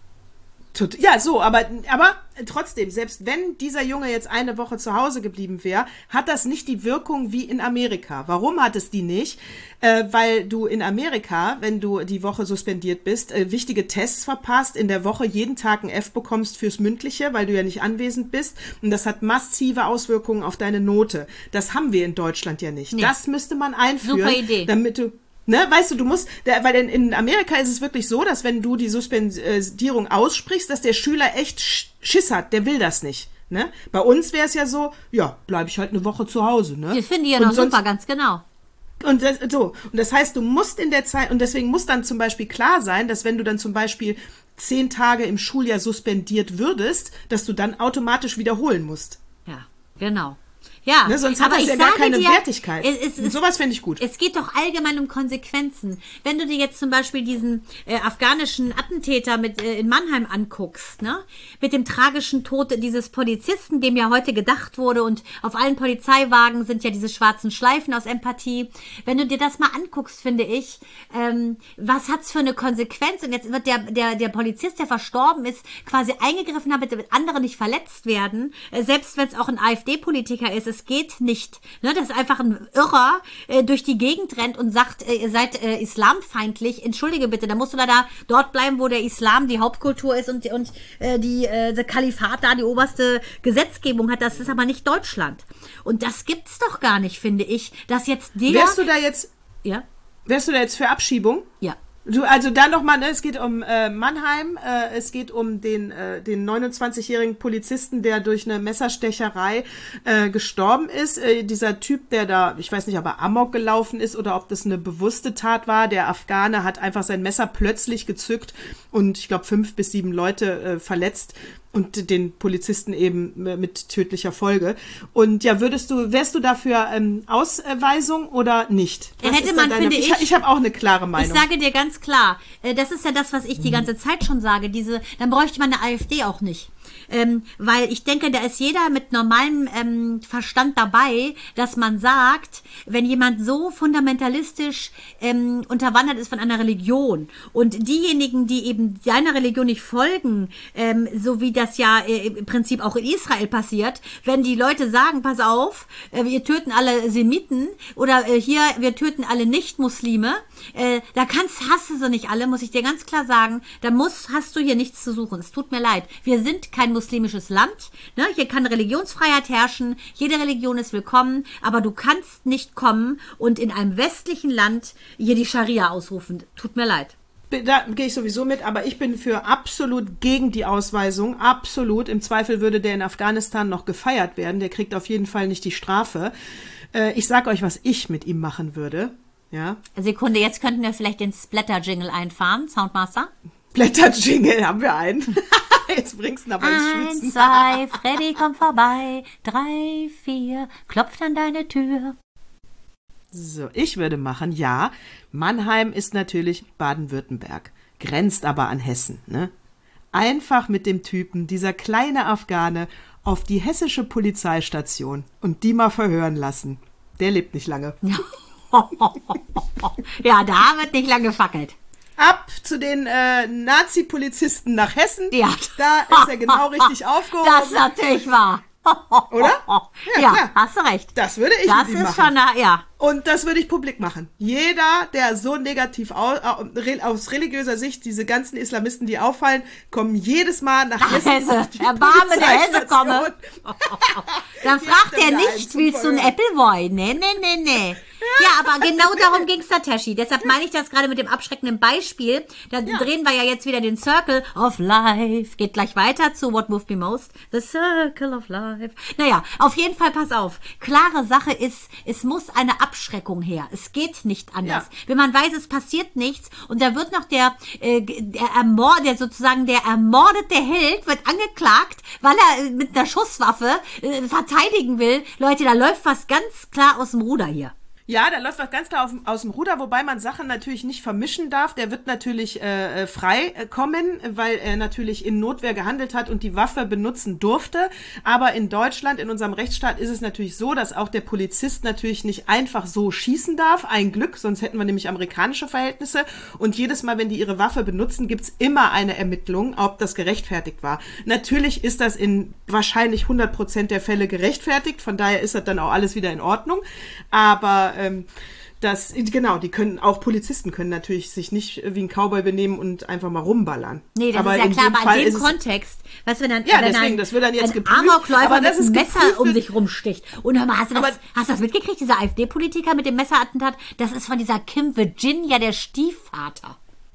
Ja, so, aber, aber trotzdem, selbst wenn dieser Junge jetzt eine Woche zu Hause geblieben wäre, hat das nicht die Wirkung wie in Amerika. Warum hat es die nicht? Äh, weil du in Amerika, wenn du die Woche suspendiert bist, äh, wichtige Tests verpasst, in der Woche jeden Tag ein F bekommst fürs Mündliche, weil du ja nicht anwesend bist. Und das hat massive Auswirkungen auf deine Note. Das haben wir in Deutschland ja nicht. Nee. Das müsste man einführen, Super Idee. Damit du... Ne, weißt du, du musst, der, weil in, in Amerika ist es wirklich so, dass wenn du die Suspendierung aussprichst, dass der Schüler echt Schiss hat, der will das nicht. Ne? Bei uns wäre es ja so, ja, bleibe ich halt eine Woche zu Hause. Ne? Das finde ich ja noch sonst, super, ganz genau. Und das, so, und das heißt, du musst in der Zeit, und deswegen muss dann zum Beispiel klar sein, dass wenn du dann zum Beispiel zehn Tage im Schuljahr suspendiert würdest, dass du dann automatisch wiederholen musst. Ja, genau. Ja, ne, sonst hat aber das ja ich gar sage keine dir, Wertigkeit. Es, es, und sowas fände ich gut. Es geht doch allgemein um Konsequenzen. Wenn du dir jetzt zum Beispiel diesen äh, afghanischen Attentäter mit, äh, in Mannheim anguckst, ne, mit dem tragischen Tod dieses Polizisten, dem ja heute gedacht wurde, und auf allen Polizeiwagen sind ja diese schwarzen Schleifen aus Empathie. Wenn du dir das mal anguckst, finde ich, ähm, was hat's für eine Konsequenz? Und jetzt wird der, der, der Polizist, der verstorben ist, quasi eingegriffen, damit andere nicht verletzt werden, äh, selbst wenn es auch ein AfD-Politiker ist. Es geht nicht, ne, dass einfach ein Irrer äh, durch die Gegend rennt und sagt, äh, ihr seid äh, islamfeindlich. Entschuldige bitte, da musst du da, da dort bleiben, wo der Islam die Hauptkultur ist und, und äh, die äh, der Kalifat da die oberste Gesetzgebung hat. Das ist aber nicht Deutschland. Und das gibt's doch gar nicht, finde ich, dass jetzt der... Wärst du da jetzt... Ja? Wärst du da jetzt für Abschiebung? Ja. Du, also da nochmal, ne, es geht um äh, Mannheim, äh, es geht um den, äh, den neunundzwanzigjährigen Polizisten, der durch eine Messerstecherei äh, gestorben ist. Äh, dieser Typ, der da, ich weiß nicht, ob er Amok gelaufen ist oder ob das eine bewusste Tat war. Der Afghane hat einfach sein Messer plötzlich gezückt und ich glaube fünf bis sieben Leute äh, verletzt. Und den Polizisten eben mit tödlicher Folge. Und ja, würdest du, wärst du dafür ähm, Ausweisung oder nicht? Was hätte man, deine, finde ich, ich, ich habe auch eine klare Meinung. Ich sage dir ganz klar, äh, das ist ja das, was ich die ganze Zeit schon sage. Diese, dann bräuchte man eine AfD auch nicht. Ähm, weil ich denke, da ist jeder mit normalem ähm, Verstand dabei, dass man sagt, wenn jemand so fundamentalistisch ähm, unterwandert ist von einer Religion und diejenigen, die eben deiner Religion nicht folgen, ähm, so wie das ja äh, im Prinzip auch in Israel passiert, wenn die Leute sagen, pass auf, äh, wir töten alle Semiten oder äh, hier, wir töten alle Nicht-Muslime, äh, da kannst, hast du sie nicht alle, muss ich dir ganz klar sagen, da muss, hast du hier nichts zu suchen. Es tut mir leid. Wir sind kein muslimisches Land. Ne? Hier kann Religionsfreiheit herrschen. Jede Religion ist willkommen. Aber du kannst nicht kommen und in einem westlichen Land hier die Scharia ausrufen. Tut mir leid. Da gehe ich sowieso mit, aber ich bin für absolut gegen die Ausweisung. Absolut. Im Zweifel würde der in Afghanistan noch gefeiert werden. Der kriegt auf jeden Fall nicht die Strafe. Äh, ich sage euch, was ich mit ihm machen würde. Ja. Sekunde, jetzt könnten wir vielleicht den Splatter-Jingle einfahren. Soundmaster? Splatter-Jingle, haben wir einen. Jetzt bringst du ihn aber ins Schwitzen. Eins, zwei, Freddy kommt vorbei. Drei, vier, klopft an deine Tür. So, ich würde machen, ja, Mannheim ist natürlich Baden-Württemberg, grenzt aber an Hessen, ne? Einfach mit dem Typen, dieser kleine Afghane, auf die hessische Polizeistation und die mal verhören lassen. Der lebt nicht lange. Ja, da wird nicht lange gefackelt. Ab zu den äh, Nazi-Polizisten nach Hessen. Ja. Da ist er genau richtig aufgehoben. Das ist natürlich wahr. Oder? Ja, ja hast du recht. Das würde ich Das mit ihm ist machen. schon, ja. Und das würde ich publik machen. Jeder, der so negativ aus, aus religiöser Sicht, diese ganzen Islamisten, die auffallen, kommen jedes Mal nach Hesse. Erbarme der Hesse komme. Dann fragt er nicht, willst du ein Appleboy? Nee, nee, nee, nee. Ja, aber genau darum ging's da, Tashi. Deshalb meine ich das gerade mit dem abschreckenden Beispiel. Da ja. drehen wir ja jetzt wieder den Circle of Life. Geht gleich weiter zu What Moved Me Most. The Circle of Life. Naja, auf jeden Fall pass auf. Klare Sache ist, es muss eine Abschreckung her. Es geht nicht anders. Ja. Wenn man weiß, es passiert nichts und da wird noch der, äh, der Ermord, der sozusagen der ermordete Held wird angeklagt, weil er mit einer Schusswaffe äh, verteidigen will. Leute, da läuft was ganz klar aus dem Ruder hier. Ja, da läuft was ganz klar auf, aus dem Ruder, wobei man Sachen natürlich nicht vermischen darf. Der wird natürlich äh, frei kommen, weil er natürlich in Notwehr gehandelt hat und die Waffe benutzen durfte. Aber in Deutschland, in unserem Rechtsstaat, ist es natürlich so, dass auch der Polizist natürlich nicht einfach so schießen darf. Ein Glück, sonst hätten wir nämlich amerikanische Verhältnisse. Und jedes Mal, wenn die ihre Waffe benutzen, gibt's immer eine Ermittlung, ob das gerechtfertigt war. Natürlich ist das in wahrscheinlich hundert Prozent der Fälle gerechtfertigt. Von daher ist das dann auch alles wieder in Ordnung. Aber das, genau, die können, auch Polizisten können natürlich sich nicht wie ein Cowboy benehmen und einfach mal rumballern. Nee, das aber ist ja klar, aber Fall in dem Kontext, weißt du, wenn dann, ja, wenn deswegen, ein, das wird dann jetzt ein geprüft, Amokläufer mit einem Messer geprüft, um sich rumsticht. Und hör mal, hast du, das, aber, hast du das mitgekriegt, dieser AfD-Politiker mit dem Messerattentat? Das ist von dieser Kim Virginia, der Stiefvater.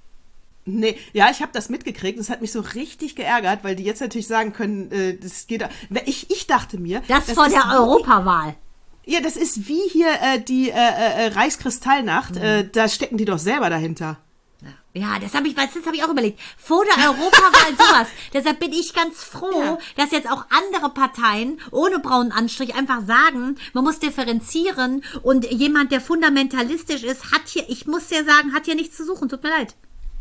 Nee, ja, ich habe das mitgekriegt. Das hat mich so richtig geärgert, weil die jetzt natürlich sagen können, äh, das geht. Ich, ich dachte mir, das, das vor der Europawahl. Ja, das ist wie hier äh, die äh, äh, Reichskristallnacht. Mhm. Äh, da stecken die doch selber dahinter. Ja, das habe ich, das habe ich auch überlegt. Vor der Europawahl sowas. Deshalb bin ich ganz froh, ja. dass jetzt auch andere Parteien ohne braunen Anstrich einfach sagen, man muss differenzieren und jemand, der fundamentalistisch ist, hat hier, ich muss dir sagen, hat hier nichts zu suchen. Tut mir leid.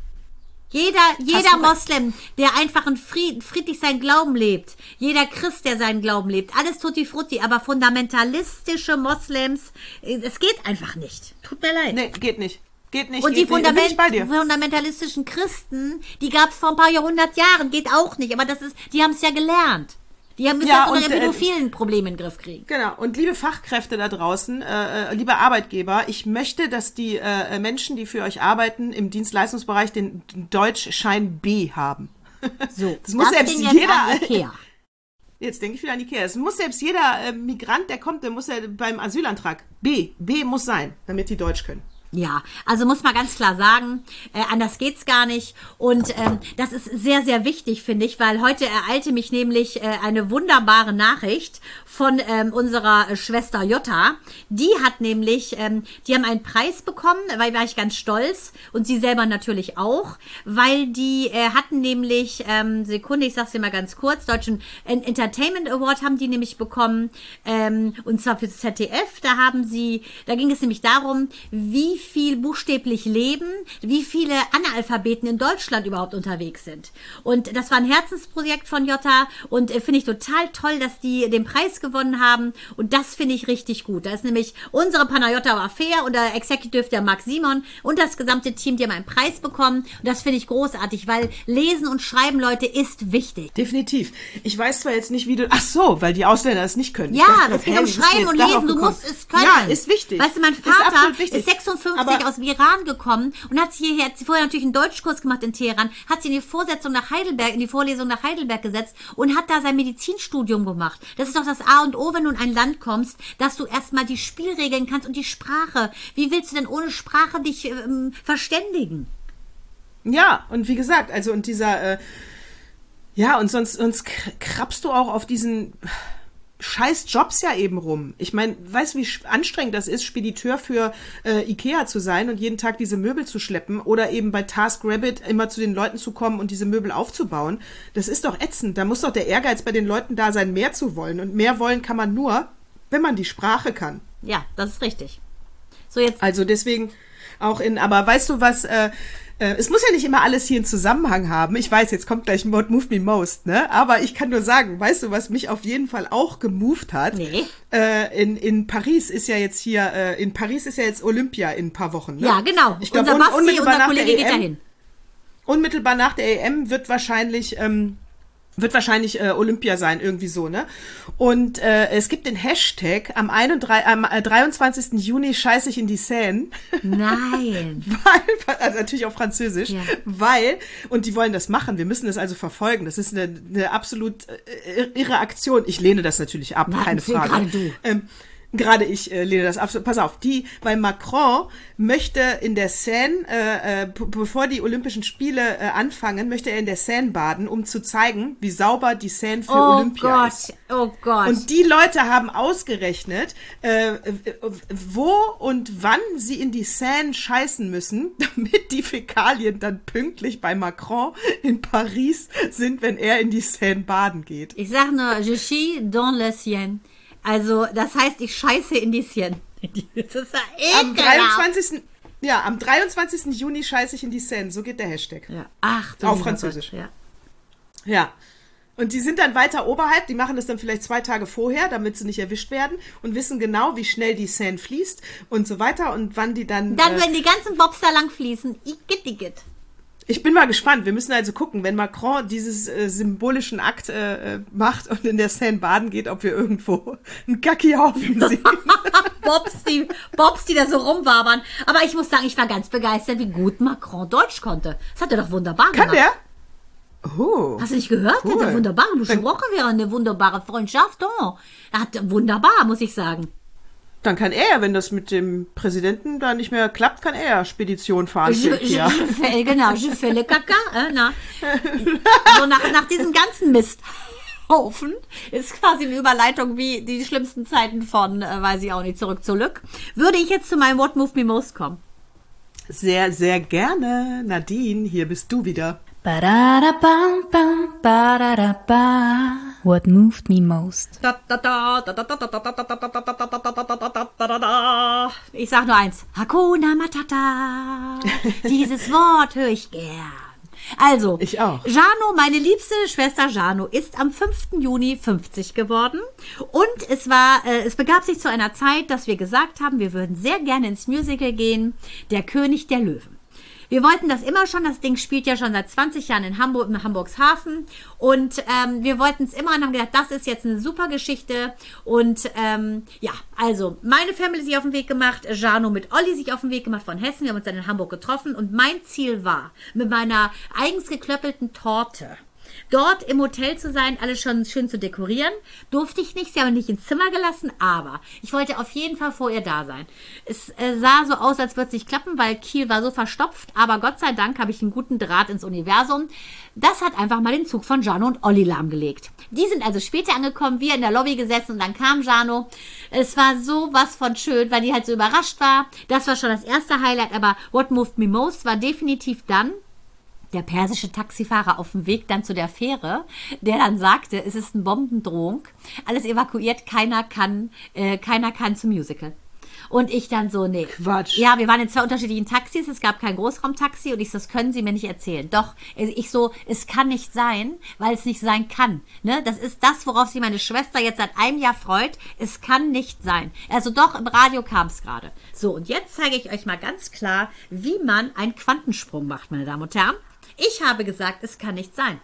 Jeder, jeder Moslem, der einfach in Fried, friedlich seinen Glauben lebt, jeder Christ, der seinen Glauben lebt, alles tutti frutti, aber fundamentalistische Moslems, es geht einfach nicht. Tut mir leid. Nee, geht nicht. Geht nicht. Und geht die Fundament- nicht. Bin ich bei dir. fundamentalistischen Christen, die gab es vor ein paar Jahrhundert Jahren, geht auch nicht, aber das ist, die haben es ja gelernt. Die haben ja, jetzt ihre pädophilen Probleme in den Griff kriegen. Genau. Und liebe Fachkräfte da draußen, äh, liebe Arbeitgeber, ich möchte, dass die äh, Menschen, die für euch arbeiten, im Dienstleistungsbereich den Deutschschein B haben. So, das muss das selbst jetzt jeder. An Ikea. Jetzt denke ich wieder an Ikea. Es muss selbst jeder äh, Migrant, der kommt, der muss ja beim Asylantrag B. B muss sein, damit die Deutsch können. Ja, also muss man ganz klar sagen, äh, anders geht's gar nicht. Und ähm, das ist sehr, sehr wichtig, finde ich, weil heute ereilte mich nämlich äh, eine wunderbare Nachricht von ähm, unserer Schwester Jutta. Die hat nämlich, ähm, die haben einen Preis bekommen, weil war ich ganz stolz und sie selber natürlich auch, weil die äh, hatten nämlich, ähm, Sekunde, ich sag's dir mal ganz kurz, Deutschen Entertainment Award haben die nämlich bekommen, ähm, und zwar für das Z D F. Da haben sie, da ging es nämlich darum, wie viel buchstäblich leben, wie viele Analphabeten in Deutschland überhaupt unterwegs sind. Und das war ein Herzensprojekt von Jutta und äh, finde ich total toll, dass die den Preis gewonnen haben und das finde ich richtig gut. Da ist nämlich unsere Panayota war fair und der Executive, der Marc Simon und das gesamte Team, die haben einen Preis bekommen und das finde ich großartig, weil Lesen und Schreiben, Leute, ist wichtig. Definitiv. Ich weiß zwar jetzt nicht, wie du, ach so, weil die Ausländer es nicht können. Ja, dachte, es geht um Schreiben und Lesen, du musst es können. Ja, ist wichtig. Weißt du, mein Vater ist, ist sechsundfünfzig aber aus dem Iran gekommen und hat hierher, hat sie vorher natürlich einen Deutschkurs gemacht in Teheran, hat sie in die Vorsetzung nach Heidelberg, in die Vorlesung nach Heidelberg gesetzt und hat da sein Medizinstudium gemacht. Das ist doch das A und O, wenn du in ein Land kommst, dass du erstmal die Spielregeln kannst und die Sprache. Wie willst du denn ohne Sprache dich ähm, verständigen? Ja, und wie gesagt, also und dieser, äh, ja, und sonst, sonst krabbst du auch auf diesen scheiß Jobs ja eben rum. Ich meine, weißt du, wie anstrengend das ist, Spediteur für äh, Ikea zu sein und jeden Tag diese Möbel zu schleppen oder eben bei TaskRabbit immer zu den Leuten zu kommen und diese Möbel aufzubauen. Das ist doch ätzend. Da muss doch der Ehrgeiz bei den Leuten da sein, mehr zu wollen. Und mehr wollen kann man nur, wenn man die Sprache kann. Ja, das ist richtig. So jetzt. Also deswegen auch in, aber weißt du was, äh, äh, es muss ja nicht immer alles hier einen Zusammenhang haben. Ich weiß, jetzt kommt gleich What Moved Me Most, ne? Aber ich kann nur sagen, weißt du, was mich auf jeden Fall auch gemoved hat? Nee. Äh, in, in Paris ist ja jetzt hier, äh, in Paris ist ja jetzt Olympia in ein paar Wochen, ne? Ja, genau. Ich glaub, unser un, Basti, unmittelbar unser nach Kollege der geht E M, dahin. Unmittelbar nach der E M wird wahrscheinlich, ähm, Wird wahrscheinlich äh, Olympia sein, irgendwie so, ne? Und äh, es gibt den Hashtag am, einunddreißigsten, am äh, dreiundzwanzigsten Juni scheiß ich in die Seine. Nein. weil, also natürlich auf Französisch, Ja. weil, und die wollen das machen, wir müssen das also verfolgen. Das ist eine, eine absolut äh, irre Aktion. Ich lehne das natürlich ab, Na, keine Frage. gerade du. Ähm, Gerade ich äh, lehne das absolut. Pass auf, die, weil Macron möchte in der Seine, äh, äh, b- bevor die Olympischen Spiele äh, anfangen, möchte er in der Seine baden, um zu zeigen, wie sauber die Seine für Oh Olympia Gott, ist. oh Gott. Und die Leute haben ausgerechnet, äh, wo und wann sie in die Seine scheißen müssen, damit die Fäkalien dann pünktlich bei Macron in Paris sind, wenn er in die Seine baden geht. Ich sag nur, je chie dans le Sien. Also, das heißt, ich scheiße in die Sien. Das ist ja Am ekelhaft. dreiundzwanzigsten Ja, am dreiundzwanzigsten Juni scheiße ich in die Seine. So geht der Hashtag. Ja. Ach, du Auf lieber Französisch. Gott, ja. Ja. Und die sind dann weiter oberhalb, die machen das dann vielleicht zwei Tage vorher, damit sie nicht erwischt werden und wissen genau, wie schnell die Seine fließt und so weiter und wann die dann... Dann, äh, wenn die ganzen Bobs da lang fließen, igitt, igitt. Ich bin mal gespannt. Wir müssen also gucken, wenn Macron dieses äh, symbolischen Akt äh, macht und in der Seine baden geht, ob wir irgendwo einen Gackihaufen sehen. Bobs, die, Bobs, die da so rumwabern. Aber ich muss sagen, ich war ganz begeistert, wie gut Macron Deutsch konnte. Das hat er doch wunderbar Kann gemacht. der? Oh. Hast du nicht gehört? Cool. Der hat wunderbar gesprochen, wäre eine wunderbare Freundschaft. Oh. Er hat wunderbar, muss ich sagen. Dann kann er, wenn das mit dem Präsidenten da nicht mehr klappt, kann er Spedition fahren. Je, für je, Ikea. je fais, genau, je fais le caca. Äh, na. So nach, nach diesem ganzen Misthaufen ist quasi eine Überleitung wie die schlimmsten Zeiten von, äh, weiß ich auch nicht, zurück zu Lück. Würde ich jetzt zu meinem What Moved Me Most kommen. Sehr, sehr gerne. Nadine, hier bist du wieder. Ba-da-da-bam-bam, ba-da-da-ba. What moved me most? Ich sag nur eins. Hakuna Matata. Dieses Wort höre ich gern. Also, Ich auch. Jano, meine liebste Schwester Jano, ist am fünften Juni fünfzig geworden. Und es war, äh, es begab sich zu einer Zeit, dass wir gesagt haben, wir würden sehr gerne ins Musical gehen, Der König der Löwen. Wir wollten das immer schon, das Ding spielt ja schon seit zwanzig Jahren in Hamburg, in Hamburgshafen und ähm, wir wollten es immer und haben gedacht, das ist jetzt eine super Geschichte und ähm, ja, also meine Family sich auf den Weg gemacht, Jano mit Olli sich auf den Weg gemacht von Hessen, wir haben uns dann in Hamburg getroffen und mein Ziel war, mit meiner eigens geklöppelten Torte dort im Hotel zu sein, alles schon schön zu dekorieren. Durfte ich nicht, sie haben mich ins Zimmer gelassen, aber ich wollte auf jeden Fall vor ihr da sein. Es äh, sah so aus, als würde es nicht klappen, weil Kiel war so verstopft, aber Gott sei Dank habe ich einen guten Draht ins Universum. Das hat einfach mal den Zug von Jano und Olli lahmgelegt. Die sind also später angekommen, wir in der Lobby gesessen und dann kam Jano. Es war so was von schön, weil die halt so überrascht war. Das war schon das erste Highlight, aber What Moved Me Most war definitiv dann der persische Taxifahrer auf dem Weg dann zu der Fähre, der dann sagte, es ist eine Bombendrohung, alles evakuiert, keiner kann, äh, keiner kann zum Musical. Und ich dann so, nee. Quatsch. Ja, wir waren in zwei unterschiedlichen Taxis, es gab kein Großraumtaxi und ich so, das können Sie mir nicht erzählen. Doch, ich so, es kann nicht sein, weil es nicht sein kann. Ne? Das ist das, worauf sich meine Schwester jetzt seit einem Jahr freut. Es kann nicht sein. Also doch, im Radio kam es gerade. So, und jetzt zeige ich euch mal ganz klar, wie man einen Quantensprung macht, meine Damen und Herren. Ich habe gesagt, es kann nicht sein.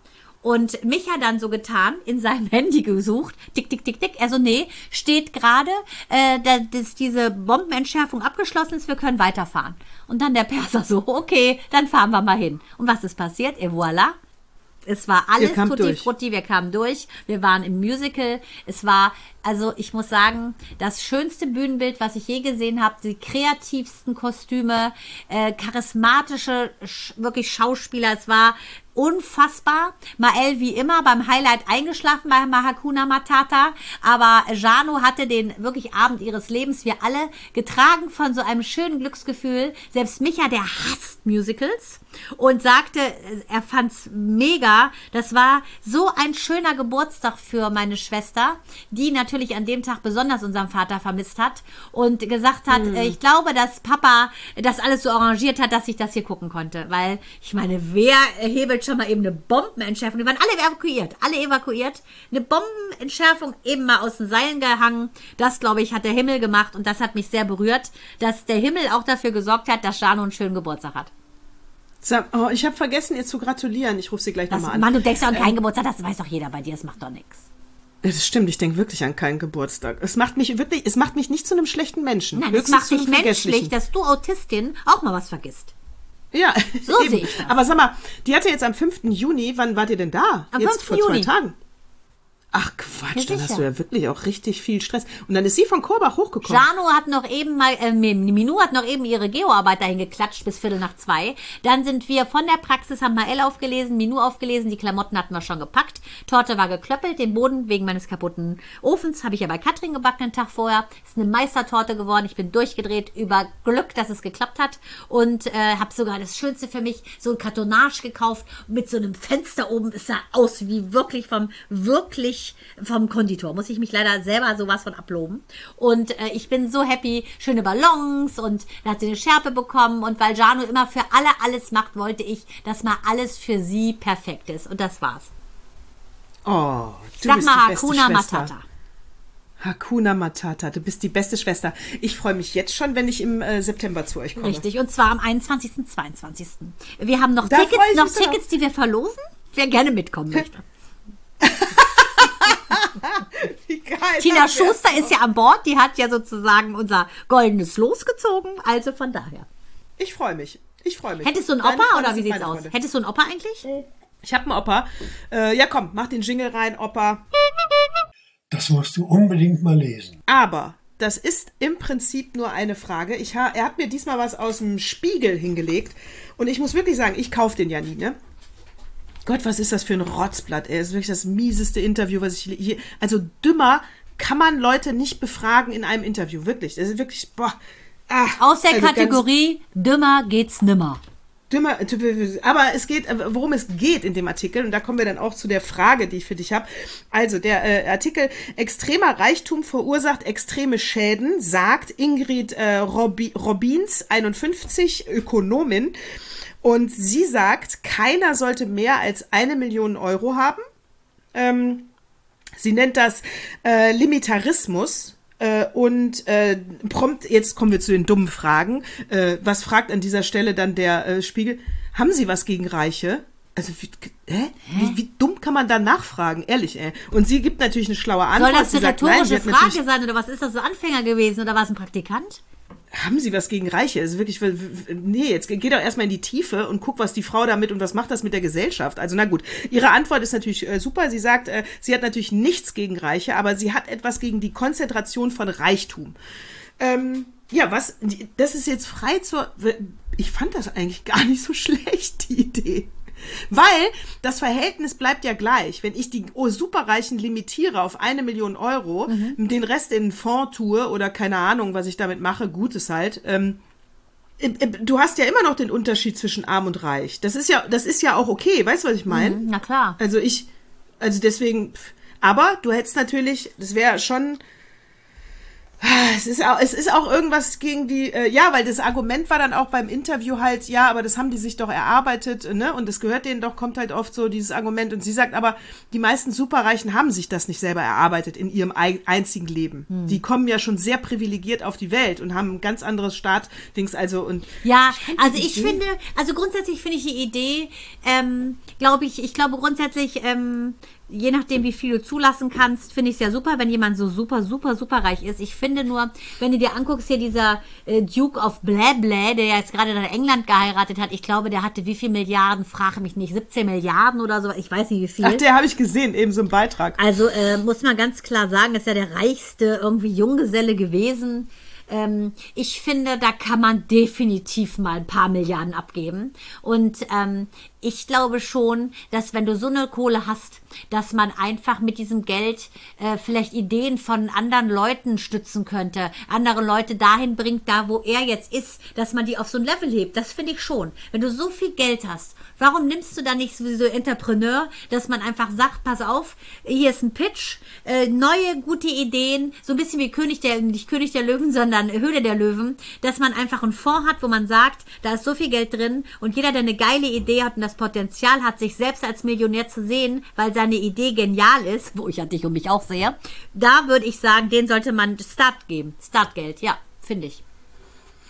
Und Micha dann so getan, in seinem Handy gesucht, tick, tick, tick, tick. Also nee, steht gerade, äh, da- dass diese Bombenentschärfung abgeschlossen ist, wir können weiterfahren. Und dann der Perser so, okay, dann fahren wir mal hin. Und was ist passiert? Et voilà. Es war alles kamt tutti durch. frutti, wir kamen durch, wir waren im Musical, es war, also ich muss sagen, das schönste Bühnenbild, was ich je gesehen habe, die kreativsten Kostüme, äh, charismatische, sch wirklich Schauspieler, es war unfassbar. Mael wie immer beim Highlight eingeschlafen bei Hakuna Matata, aber Jano hatte den wirklich Abend ihres Lebens, wir alle getragen von so einem schönen Glücksgefühl, selbst Micha, der hasst Musicals und sagte, er fand's mega, das war so ein schöner Geburtstag für meine Schwester, die natürlich an dem Tag besonders unseren Vater vermisst hat und gesagt hat, Hm. äh, ich glaube, dass Papa das alles so arrangiert hat, dass ich das hier gucken konnte, weil ich meine, wer hebelt schon mal eben eine Bombenentschärfung, die waren alle evakuiert, alle evakuiert, eine Bombenentschärfung eben mal aus den Seilen gehangen, das glaube ich hat der Himmel gemacht und das hat mich sehr berührt, dass der Himmel auch dafür gesorgt hat, dass Jano einen schönen Geburtstag hat. Sag, oh, ich habe vergessen, ihr zu gratulieren. Ich rufe sie gleich nochmal an. Mann, du denkst doch an keinen Geburtstag, das weiß doch jeder bei dir, das macht doch nichts. Das stimmt, ich denke wirklich an keinen Geburtstag. Es macht mich wirklich, es macht mich nicht zu einem schlechten Menschen. Nein, es macht dich menschlich, dass du Autistin auch mal was vergisst. Ja, so sehe ich das. Aber sag mal, die hatte jetzt am fünften Juni, wann wart ihr denn da? Am jetzt fünften vor zwei Juni. Tagen. Ach Quatsch, Ja, dann hast sicher. du ja wirklich auch richtig viel Stress. Und dann ist sie von Korbach hochgekommen. Jano hat noch eben mal, äh, Minou hat noch eben ihre Geoarbeit dahin geklatscht bis Viertel nach zwei. Dann sind wir von der Praxis, haben Mael aufgelesen, Minou aufgelesen, die Klamotten hatten wir schon gepackt. Torte war geklöppelt, den Boden wegen meines kaputten Ofens habe ich ja bei Katrin gebacken den Tag vorher. Ist eine Meistertorte geworden, ich bin durchgedreht über Glück, dass es geklappt hat. Und äh, habe sogar das Schönste für mich, so ein Kartonage gekauft mit so einem Fenster oben. Es sah aus wie wirklich vom, wirklich vom Konditor. Muss ich mich leider selber sowas von abloben. Und äh, ich bin so happy. Schöne Ballons und da hat sie eine Schärpe bekommen. Und weil Jano immer für alle alles macht, wollte ich, dass mal alles für sie perfekt ist. Und das war's. Oh, du Sag bist mal die beste Hakuna Schwester. Matata. Hakuna Matata, du bist die beste Schwester. Ich freue mich jetzt schon, wenn ich im äh, September zu euch komme. Richtig. Und zwar am einundzwanzigsten und zweiundzwanzigsten Wir haben noch Da freu Tickets, ich noch mich drauf. Tickets, die wir verlosen. Wer gerne mitkommen möchte. Wie geil. Tina das wär. Schuster ist ja an Bord. Die hat ja sozusagen unser goldenes Los gezogen. Also von daher. Ich freue mich. Ich freue mich. Hättest du einen Deine Opa Freunde oder wie sind sieht's meine aus? Freunde. Hättest du einen Opa eigentlich? Ich habe einen Opa. Äh, ja, komm, mach den Jingle rein, Opa. Das musst du unbedingt mal lesen. Aber das ist im Prinzip nur eine Frage. Ich ha er hat mir diesmal was aus dem Spiegel hingelegt. Und ich muss wirklich sagen, ich kaufe den ja nie, ne? Gott, was ist das für ein Rotzblatt? Er ist wirklich das mieseste Interview, was ich je... Also dümmer kann man Leute nicht befragen in einem Interview. Wirklich. Das ist wirklich... Boah. Ah, Aus der also ganz Kategorie dümmer geht's nimmer. Dümmer, aber es geht, worum es geht in dem Artikel, und da kommen wir dann auch zu der Frage, die ich für dich habe. Also der äh, Artikel extremer Reichtum verursacht extreme Schäden, sagt Ingrid äh, Robi Robins, einundfünfzig, Ökonomin. Und sie sagt, keiner sollte mehr als eine Million Euro haben. Ähm, sie nennt das äh, Limitarismus. Äh, und äh, prompt, jetzt kommen wir zu den dummen Fragen. Äh, was fragt an dieser Stelle dann der äh, Spiegel? Haben Sie was gegen Reiche? Also, wie, hä? Wie, wie dumm kann man da nachfragen? Ehrlich, ey. Und sie gibt natürlich eine schlaue Antwort. Soll das Sie eine sagt, nein, sie rhetorische hat natürlich- Frage sein oder was ist das, so Anfänger gewesen oder war es ein Praktikant? Haben Sie was gegen Reiche? Also wirklich, nee, jetzt geh doch erstmal in die Tiefe und guck, was die Frau damit und was macht das mit der Gesellschaft. Also na gut, ihre Antwort ist natürlich äh, super. Sie sagt, äh, sie hat natürlich nichts gegen Reiche, aber sie hat etwas gegen die Konzentration von Reichtum. Ähm, ja, was, das ist jetzt frei zur, ich fand das eigentlich gar nicht so schlecht, die Idee. Weil das Verhältnis bleibt ja gleich. Wenn ich die oh, Superreichen limitiere auf eine Million Euro, mhm. den Rest in einen Fonds tue oder keine Ahnung, was ich damit mache, gut ist halt. Ähm, du hast ja immer noch den Unterschied zwischen arm und reich. Das ist ja, das ist ja auch okay. Weißt du, was ich meine? Mhm, na klar. Also ich, also deswegen, aber du hättest natürlich, das wäre schon... Es ist, auch, es ist auch irgendwas gegen die, äh, ja, weil das Argument war dann auch beim Interview halt, ja, aber das haben die sich doch erarbeitet, ne, und das gehört denen doch, kommt halt oft so dieses Argument, und sie sagt aber, die meisten Superreichen haben sich das nicht selber erarbeitet in ihrem einzigen Leben. Hm. Die kommen ja schon sehr privilegiert auf die Welt und haben ein ganz anderes Startdings, also, und. Ja, also ich finde, also grundsätzlich finde ich die Idee, ähm, glaube ich, ich glaube grundsätzlich, ähm, je nachdem, wie viel du zulassen kannst, finde ich es ja super, wenn jemand so super, super, super reich ist. Ich finde nur, wenn du dir anguckst, hier dieser äh, Duke of Blablabla, der jetzt gerade in England geheiratet hat, ich glaube, der hatte wie viel Milliarden, frage mich nicht, siebzehn Milliarden oder so, ich weiß nicht wie viel. Ach, der habe ich gesehen, eben so im Beitrag. Also äh, muss man ganz klar sagen, ist ja der reichste irgendwie Junggeselle gewesen. Ähm, ich finde, da kann man definitiv mal ein paar Milliarden abgeben. Und ähm, ich glaube schon, dass wenn du so eine Kohle hast, dass man einfach mit diesem Geld äh, vielleicht Ideen von anderen Leuten stützen könnte, andere Leute dahin bringt, da wo er jetzt ist, dass man die auf so ein Level hebt. Das finde ich schon. Wenn du so viel Geld hast, warum nimmst du da nicht sowieso Entrepreneur, dass man einfach sagt, pass auf, hier ist ein Pitch, äh, neue, gute Ideen, so ein bisschen wie König der, nicht König der Löwen, sondern Höhle der Löwen, dass man einfach einen Fonds hat, wo man sagt, da ist so viel Geld drin und jeder, der eine geile Idee hat und das Potenzial hat, sich selbst als Millionär zu sehen, weil seine Idee genial ist, wo ich ja dich und mich auch sehe, da würde ich sagen, den sollte man Start geben. Startgeld, ja, finde ich.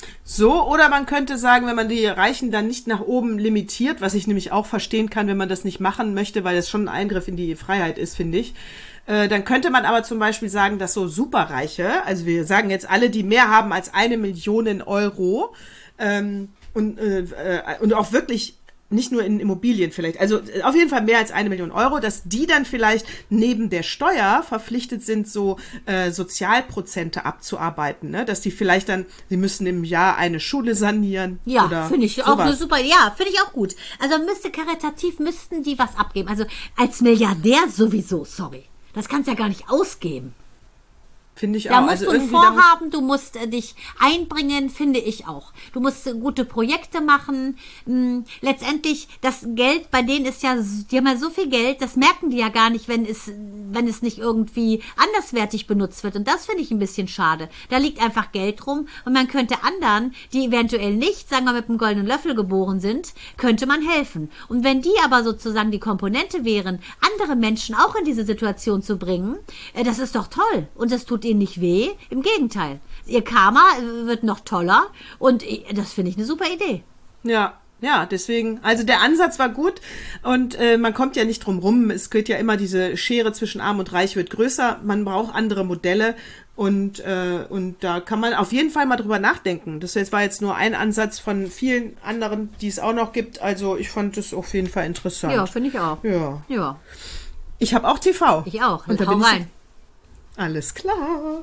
So, oder man könnte sagen, wenn man die Reichen dann nicht nach oben limitiert, was ich nämlich auch verstehen kann, wenn man das nicht machen möchte, weil das schon ein Eingriff in die Freiheit ist, finde ich, äh, dann könnte man aber zum Beispiel sagen, dass so Superreiche, also wir sagen jetzt alle, die mehr haben als eine Million Euro ähm, und, äh, und auch wirklich nicht nur in Immobilien vielleicht, also auf jeden Fall mehr als eine Million Euro, dass die dann vielleicht neben der Steuer verpflichtet sind, so äh, Sozialprozente abzuarbeiten, ne? Dass die vielleicht dann, sie müssen im Jahr eine Schule sanieren. Ja, finde ich auch eine super, ja, finde ich auch gut. Also müsste karitativ, müssten die was abgeben. Also als Milliardär sowieso, sorry. Das kannst du ja gar nicht ausgeben. Finde ich da auch. musst Also du ein irgendwie Vorhaben, du musst äh, dich einbringen, finde ich auch. Du musst äh, gute Projekte machen. Hm, letztendlich, das Geld bei denen ist ja, die haben ja so viel Geld, das merken die ja gar nicht, wenn es, wenn es nicht irgendwie anderswertig benutzt wird. Und das finde ich ein bisschen schade. Da liegt einfach Geld rum und man könnte anderen, die eventuell nicht, sagen wir, mit einem goldenen Löffel geboren sind, könnte man helfen. Und wenn die aber sozusagen die Komponente wären, andere Menschen auch in diese Situation zu bringen, äh, das ist doch toll. Und das tut ihnen nicht weh. Im Gegenteil. Ihr Karma wird noch toller und das finde ich eine super Idee. Ja, ja, deswegen, also der Ansatz war gut und äh, man kommt ja nicht drum rum. Es geht ja immer, diese Schere zwischen Arm und Reich wird größer. Man braucht andere Modelle und, äh, und da kann man auf jeden Fall mal drüber nachdenken. Das jetzt war jetzt nur ein Ansatz von vielen anderen, die es auch noch gibt. Also ich fand das auf jeden Fall interessant. Ja, finde ich auch. Ja. Ja. Ich habe auch T V. Ich auch. Und da hau bin rein. Alles klar.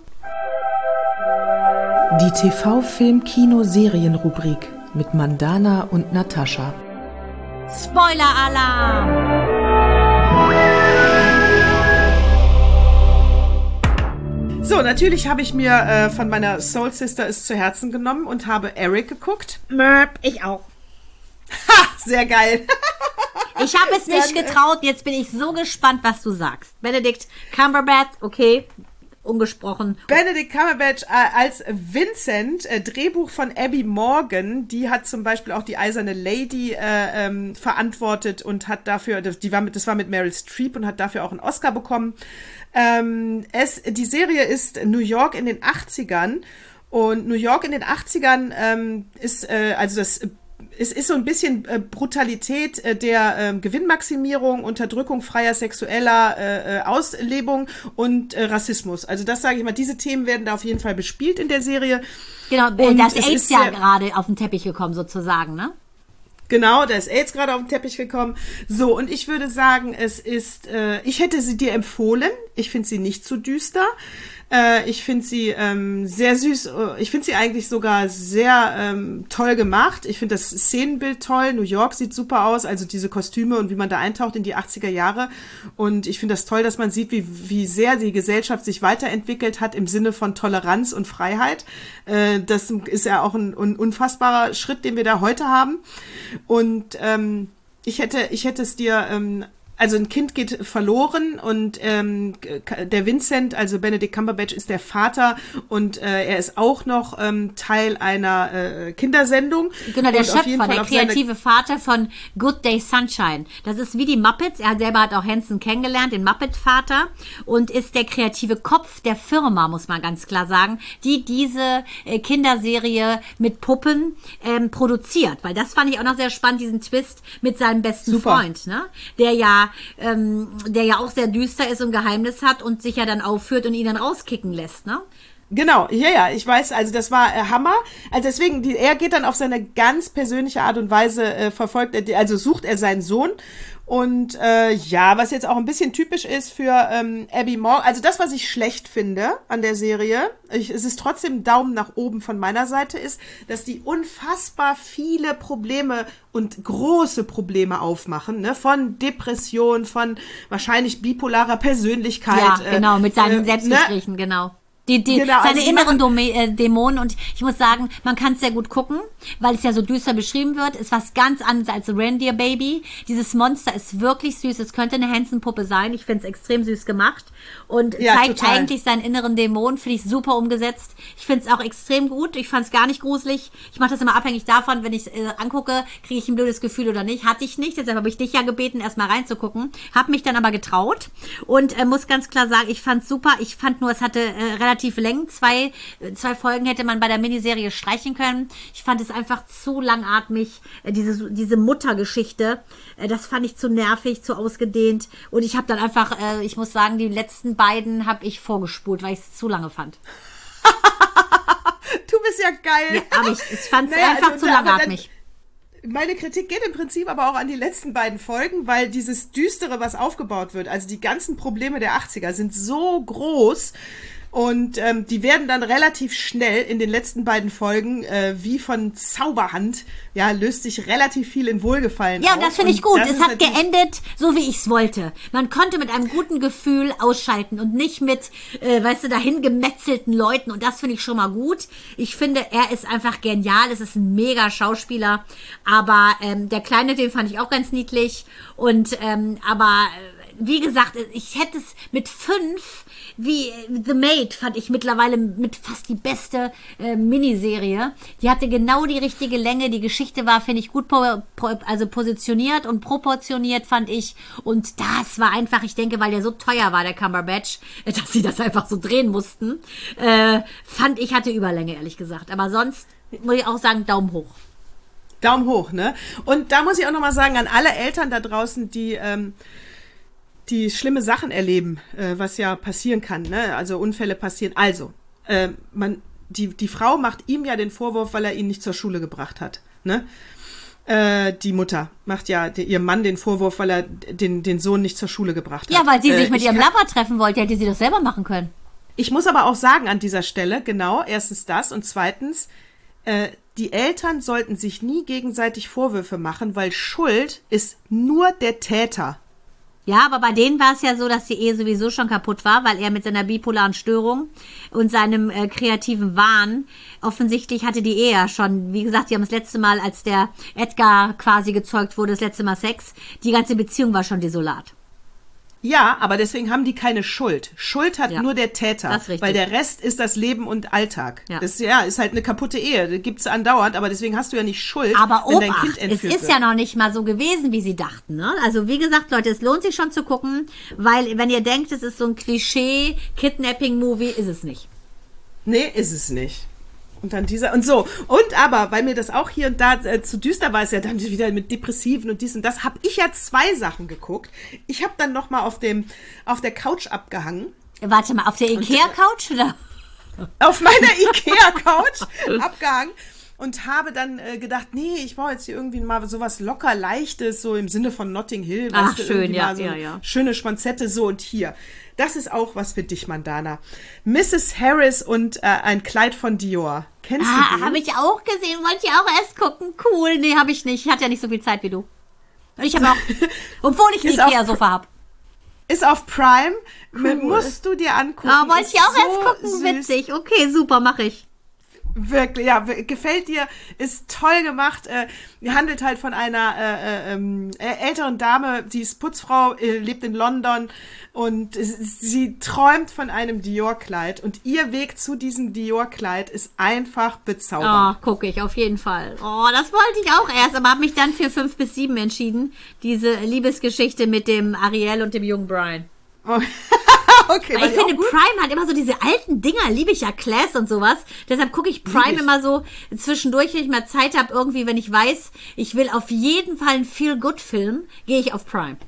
Die T V-Film-Kino-Serien-Rubrik mit Mandana und Natascha. Spoiler-Alarm! So, natürlich habe ich mir äh, von meiner Soul Sister es zu Herzen genommen und habe Eric geguckt. Möp, ich auch. Ha, sehr geil. Ich habe es nicht getraut, jetzt bin ich so gespannt, was du sagst. Benedict Cumberbatch, okay, ungesprochen. Benedict Cumberbatch äh, als Vincent, äh, Drehbuch von Abby Morgan, die hat zum Beispiel auch die Eiserne Lady äh, ähm, verantwortet und hat dafür, die war mit, das war mit Meryl Streep und hat dafür auch einen Oscar bekommen. Ähm, es, die Serie ist New York in den achtzigern und New York in den achtzigern ähm, ist, äh, also das Es ist so ein bisschen äh, Brutalität äh, der äh, Gewinnmaximierung, Unterdrückung freier sexueller äh, Auslebung und äh, Rassismus. Also das sage ich mal, diese Themen werden da auf jeden Fall bespielt in der Serie. Genau, und das es AIDS ist ja sehr, gerade auf den Teppich gekommen sozusagen, ne? Genau, da ist AIDS gerade auf den Teppich gekommen. So, und ich würde sagen, es ist, äh, ich hätte sie dir empfohlen. Ich finde sie nicht zu düster. Äh, ich finde sie ähm, sehr süß. Ich finde sie eigentlich sogar sehr ähm, toll gemacht. Ich finde das Szenenbild toll. New York sieht super aus, also diese Kostüme und wie man da eintaucht in die achtziger Jahre. Und ich finde das toll, dass man sieht, wie, wie sehr die Gesellschaft sich weiterentwickelt hat im Sinne von Toleranz und Freiheit. Äh, das ist ja auch ein, ein unfassbarer Schritt, den wir da heute haben. Und ähm, ich hätte, ich hätte es dir ähm, also ein Kind geht verloren und ähm, der Vincent, also Benedict Cumberbatch, ist der Vater und äh, er ist auch noch ähm, Teil einer äh, Kindersendung. Genau, der und auf jeden Schöpfer, Fall der auf kreative Vater von Good Day Sunshine. Das ist wie die Muppets. Er selber hat auch Hanson kennengelernt, den Muppet-Vater, und ist der kreative Kopf der Firma, muss man ganz klar sagen, die diese äh, Kinderserie mit Puppen ähm, produziert. Weil das fand ich auch noch sehr spannend, diesen Twist mit seinem besten Super. Freund, ne? Der ja ähm, der ja auch sehr düster ist und Geheimnis hat und sich ja dann aufführt und ihn dann rauskicken lässt, ne? Genau, ja, ja, ich weiß, also das war äh, Hammer. Also deswegen, die, er geht dann auf seine ganz persönliche Art und Weise, äh, verfolgt er, also sucht er seinen Sohn. Und äh, ja, was jetzt auch ein bisschen typisch ist für ähm, Abby Morgan, also das, was ich schlecht finde an der Serie, ich, es ist trotzdem Daumen nach oben von meiner Seite, ist, dass die unfassbar viele Probleme und große Probleme aufmachen, ne? Von Depression, von wahrscheinlich bipolarer Persönlichkeit. Ja, genau, mit seinen äh, Selbstgesprächen, ne? Genau. Die, die, genau, seine also inneren Dome äh, Dämonen, und ich muss sagen, man kann es sehr gut gucken, weil es ja so düster beschrieben wird, ist was ganz anderes als Reindeer Baby. Dieses Monster ist wirklich süß, es könnte eine Hansen-Puppe sein, ich finde es extrem süß gemacht und ja, zeigt total. eigentlich seinen inneren Dämon, finde ich super umgesetzt. Ich finde es auch extrem gut, ich fand es gar nicht gruselig. Ich mache das immer abhängig davon, wenn ich es äh, angucke, kriege ich ein blödes Gefühl oder nicht. Hatte ich nicht, deshalb habe ich dich ja gebeten, erstmal reinzugucken, habe mich dann aber getraut und äh, muss ganz klar sagen, ich fand es super, ich fand nur, es hatte äh, relativ relativ lang. Zwei, zwei Folgen hätte man bei der Miniserie streichen können. Ich fand es einfach zu langatmig, äh, diese, diese Muttergeschichte. Äh, das fand ich zu nervig, zu ausgedehnt. Und ich habe dann einfach, äh, ich muss sagen, die letzten beiden habe ich vorgespult, weil ich es zu lange fand. Du bist ja geil. Ja, aber ich, ich fand es naja, einfach also, zu langatmig. Meine Kritik geht im Prinzip aber auch an die letzten beiden Folgen, weil dieses Düstere, was aufgebaut wird, also die ganzen Probleme der achtziger sind so groß und ähm, die werden dann relativ schnell in den letzten beiden Folgen äh, wie von Zauberhand, ja, löst sich relativ viel in Wohlgefallen Ja, auf. und das finde ich gut. Es hat natürlich geendet, so wie ich es wollte. Man konnte mit einem guten Gefühl ausschalten und nicht mit, äh, weißt du, dahin gemetzelten Leuten. Und das finde ich schon mal gut. Ich finde, er ist einfach genial. Es ist ein mega Schauspieler. Aber ähm, der Kleine, den fand ich auch ganz niedlich. Und ähm, aber äh, wie gesagt, ich hätte es mit fünf, wie The Maid fand ich mittlerweile mit fast die beste äh, Miniserie. Die hatte genau die richtige Länge. Die Geschichte war, finde ich, gut po, po, also positioniert und proportioniert, fand ich. Und das war einfach, ich denke, weil der so teuer war, der Cumberbatch, äh, dass sie das einfach so drehen mussten, äh, fand ich, hatte Überlänge, ehrlich gesagt. Aber sonst muss ich auch sagen, Daumen hoch. Daumen hoch, ne? Und da muss ich auch nochmal sagen, an alle Eltern da draußen, die ähm, die schlimme Sachen erleben, äh, was ja passieren kann, ne? Also Unfälle passieren. Also, äh, man, die, die Frau macht ihm ja den Vorwurf, weil er ihn nicht zur Schule gebracht hat, ne? Äh, die Mutter macht ja die, ihrem Mann den Vorwurf, weil er den, den Sohn nicht zur Schule gebracht hat. Ja, weil sie sich äh, mit ihrem kann, Lover treffen wollte, hätte sie das selber machen können. Ich muss aber auch sagen an dieser Stelle, genau, erstens das und zweitens, äh, die Eltern sollten sich nie gegenseitig Vorwürfe machen, weil Schuld ist nur der Täter. Ja, aber bei denen war es ja so, dass die Ehe sowieso schon kaputt war, weil er mit seiner bipolaren Störung und seinem äh, kreativen Wahn, offensichtlich hatte die Ehe ja schon, wie gesagt, die haben das letzte Mal, als der Edgar quasi gezeugt wurde, das letzte Mal Sex, die ganze Beziehung war schon desolat. Ja, aber deswegen haben die keine Schuld. Schuld hat Ja, nur der Täter, das ist richtig. weil der Rest ist das Leben und Alltag. Ja. Das ja, ist halt eine kaputte Ehe, das gibt's andauernd, aber deswegen hast du ja nicht Schuld, Aber wenn dein Obacht, Kind es entführt ist wird. ja noch nicht mal so gewesen, wie sie dachten. Ne? Also wie gesagt, Leute, es lohnt sich schon zu gucken, weil wenn ihr denkt, es ist so ein Klischee-Kidnapping-Movie, ist es nicht. Nee, ist es nicht. Und dann dieser und so. Und aber, weil mir das auch hier und da äh, zu düster war, ist ja dann wieder mit Depressiven und dies und das, habe ich ja zwei Sachen geguckt. Ich habe dann noch mal auf dem auf der Couch abgehangen. Warte mal, auf der Ikea-Couch oder? Auf meiner Ikea-Couch abgehangen und habe dann äh, gedacht, nee, ich brauche jetzt hier irgendwie mal sowas locker Leichtes, so im Sinne von Notting Hill. Ach, weißt du, schön, irgendwie ja, mal so ja, eine ja. schöne Schmonzette, so und hier. Das ist auch was für dich, Mandana. Misses Harris und äh, ein Kleid von Dior. Kennst du Ah, den? habe ich auch gesehen, wollte ich auch erst gucken. Cool, nee, habe ich nicht. Ich hatte ja nicht so viel Zeit wie du. Und ich habe auch, obwohl ich ein Ist auf- Ikea-Sofa habe. Ist auf Prime. Musst du dir angucken. Ah, wollte Ist ich auch so erst gucken, süß. witzig. Okay, super, mache ich. Wirklich, ja, w- gefällt dir, ist toll gemacht, äh, handelt halt von einer äh, äh, ähm, äh, älteren Dame, die ist Putzfrau, äh, lebt in London und es- sie träumt von einem Dior-Kleid und ihr Weg zu diesem Dior-Kleid ist einfach bezaubernd. Oh, gucke ich, auf jeden Fall. Oh, das wollte ich auch erst, aber habe mich dann für fünf bis sieben entschieden. Diese Liebesgeschichte mit dem Ariel und dem jungen Brian. Oh. Okay, Weil war ich die auch finde, gut? Prime hat immer so diese alten Dinger, liebe ich ja, Class und sowas. Deshalb gucke ich Prime Lieb ich. immer so zwischendurch, wenn ich mal Zeit habe, irgendwie, wenn ich weiß, ich will auf jeden Fall einen Feel-Good-Film, gehe ich auf Prime.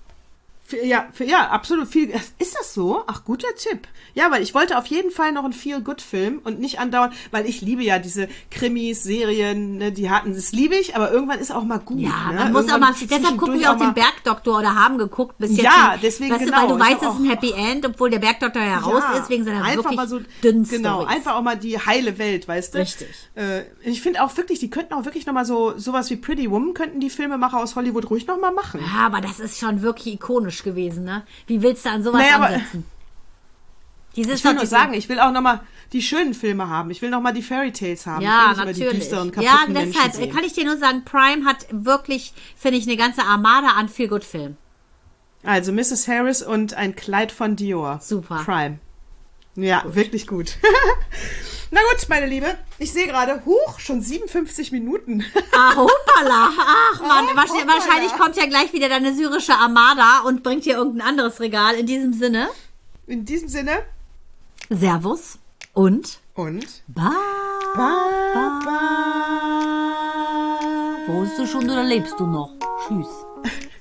Für, ja, für, ja, absolut viel. Ist das so? Ach, guter Tipp. Ja, weil ich wollte auf jeden Fall noch einen Feel-Good-Film und nicht andauernd, weil ich liebe ja diese Krimis, Serien, ne, die hatten, das liebe ich, aber irgendwann ist auch mal gut. Ja, ne? man muss auch Irgendwann mal, muss deshalb gucken zwischendurch wir auch den mal- Bergdoktor oder haben geguckt bis jetzt. Ja, hin. deswegen weißt genau. Du, weil du Ich weißt, hab es ist ein auch- Happy End, obwohl der Bergdoktor ja raus ist, wegen seiner einfach wirklich mal so dünnen genau, Storys. einfach auch mal die heile Welt, weißt du? Richtig. Äh, ich finde auch wirklich, die könnten auch wirklich noch mal so sowas wie Pretty Woman könnten die Filmemacher aus Hollywood ruhig noch mal machen. Ja, aber das ist schon wirklich ikonisch gewesen, ne? Wie willst du an sowas Naja, aber- ansetzen? Dieses Ich will doch nur diese- sagen, ich will auch noch mal die schönen Filme haben. Ich will noch mal die Fairy Tales haben. Ja, ich will nicht natürlich. Über die düsteren, Ja, kaputten deshalb Menschen sehen. kann ich dir nur sagen, Prime hat wirklich, finde ich, eine ganze Armada an Feel-Good-Filmen. Also Misses Harris und ein Kleid von Dior. Super. Prime. Ja, wirklich gut. Na gut, meine Liebe, ich sehe gerade, huch, schon siebenundfünfzig Minuten. Ah, hoppala. Ach, Mann. Oh, wahrscheinlich, hoppala. wahrscheinlich kommt ja gleich wieder deine syrische Armada und bringt dir irgendein anderes Regal. In diesem Sinne. In diesem Sinne, Servus und Und? Ba. Ba, ba. Wohnst du schon oder lebst du noch? Tschüss.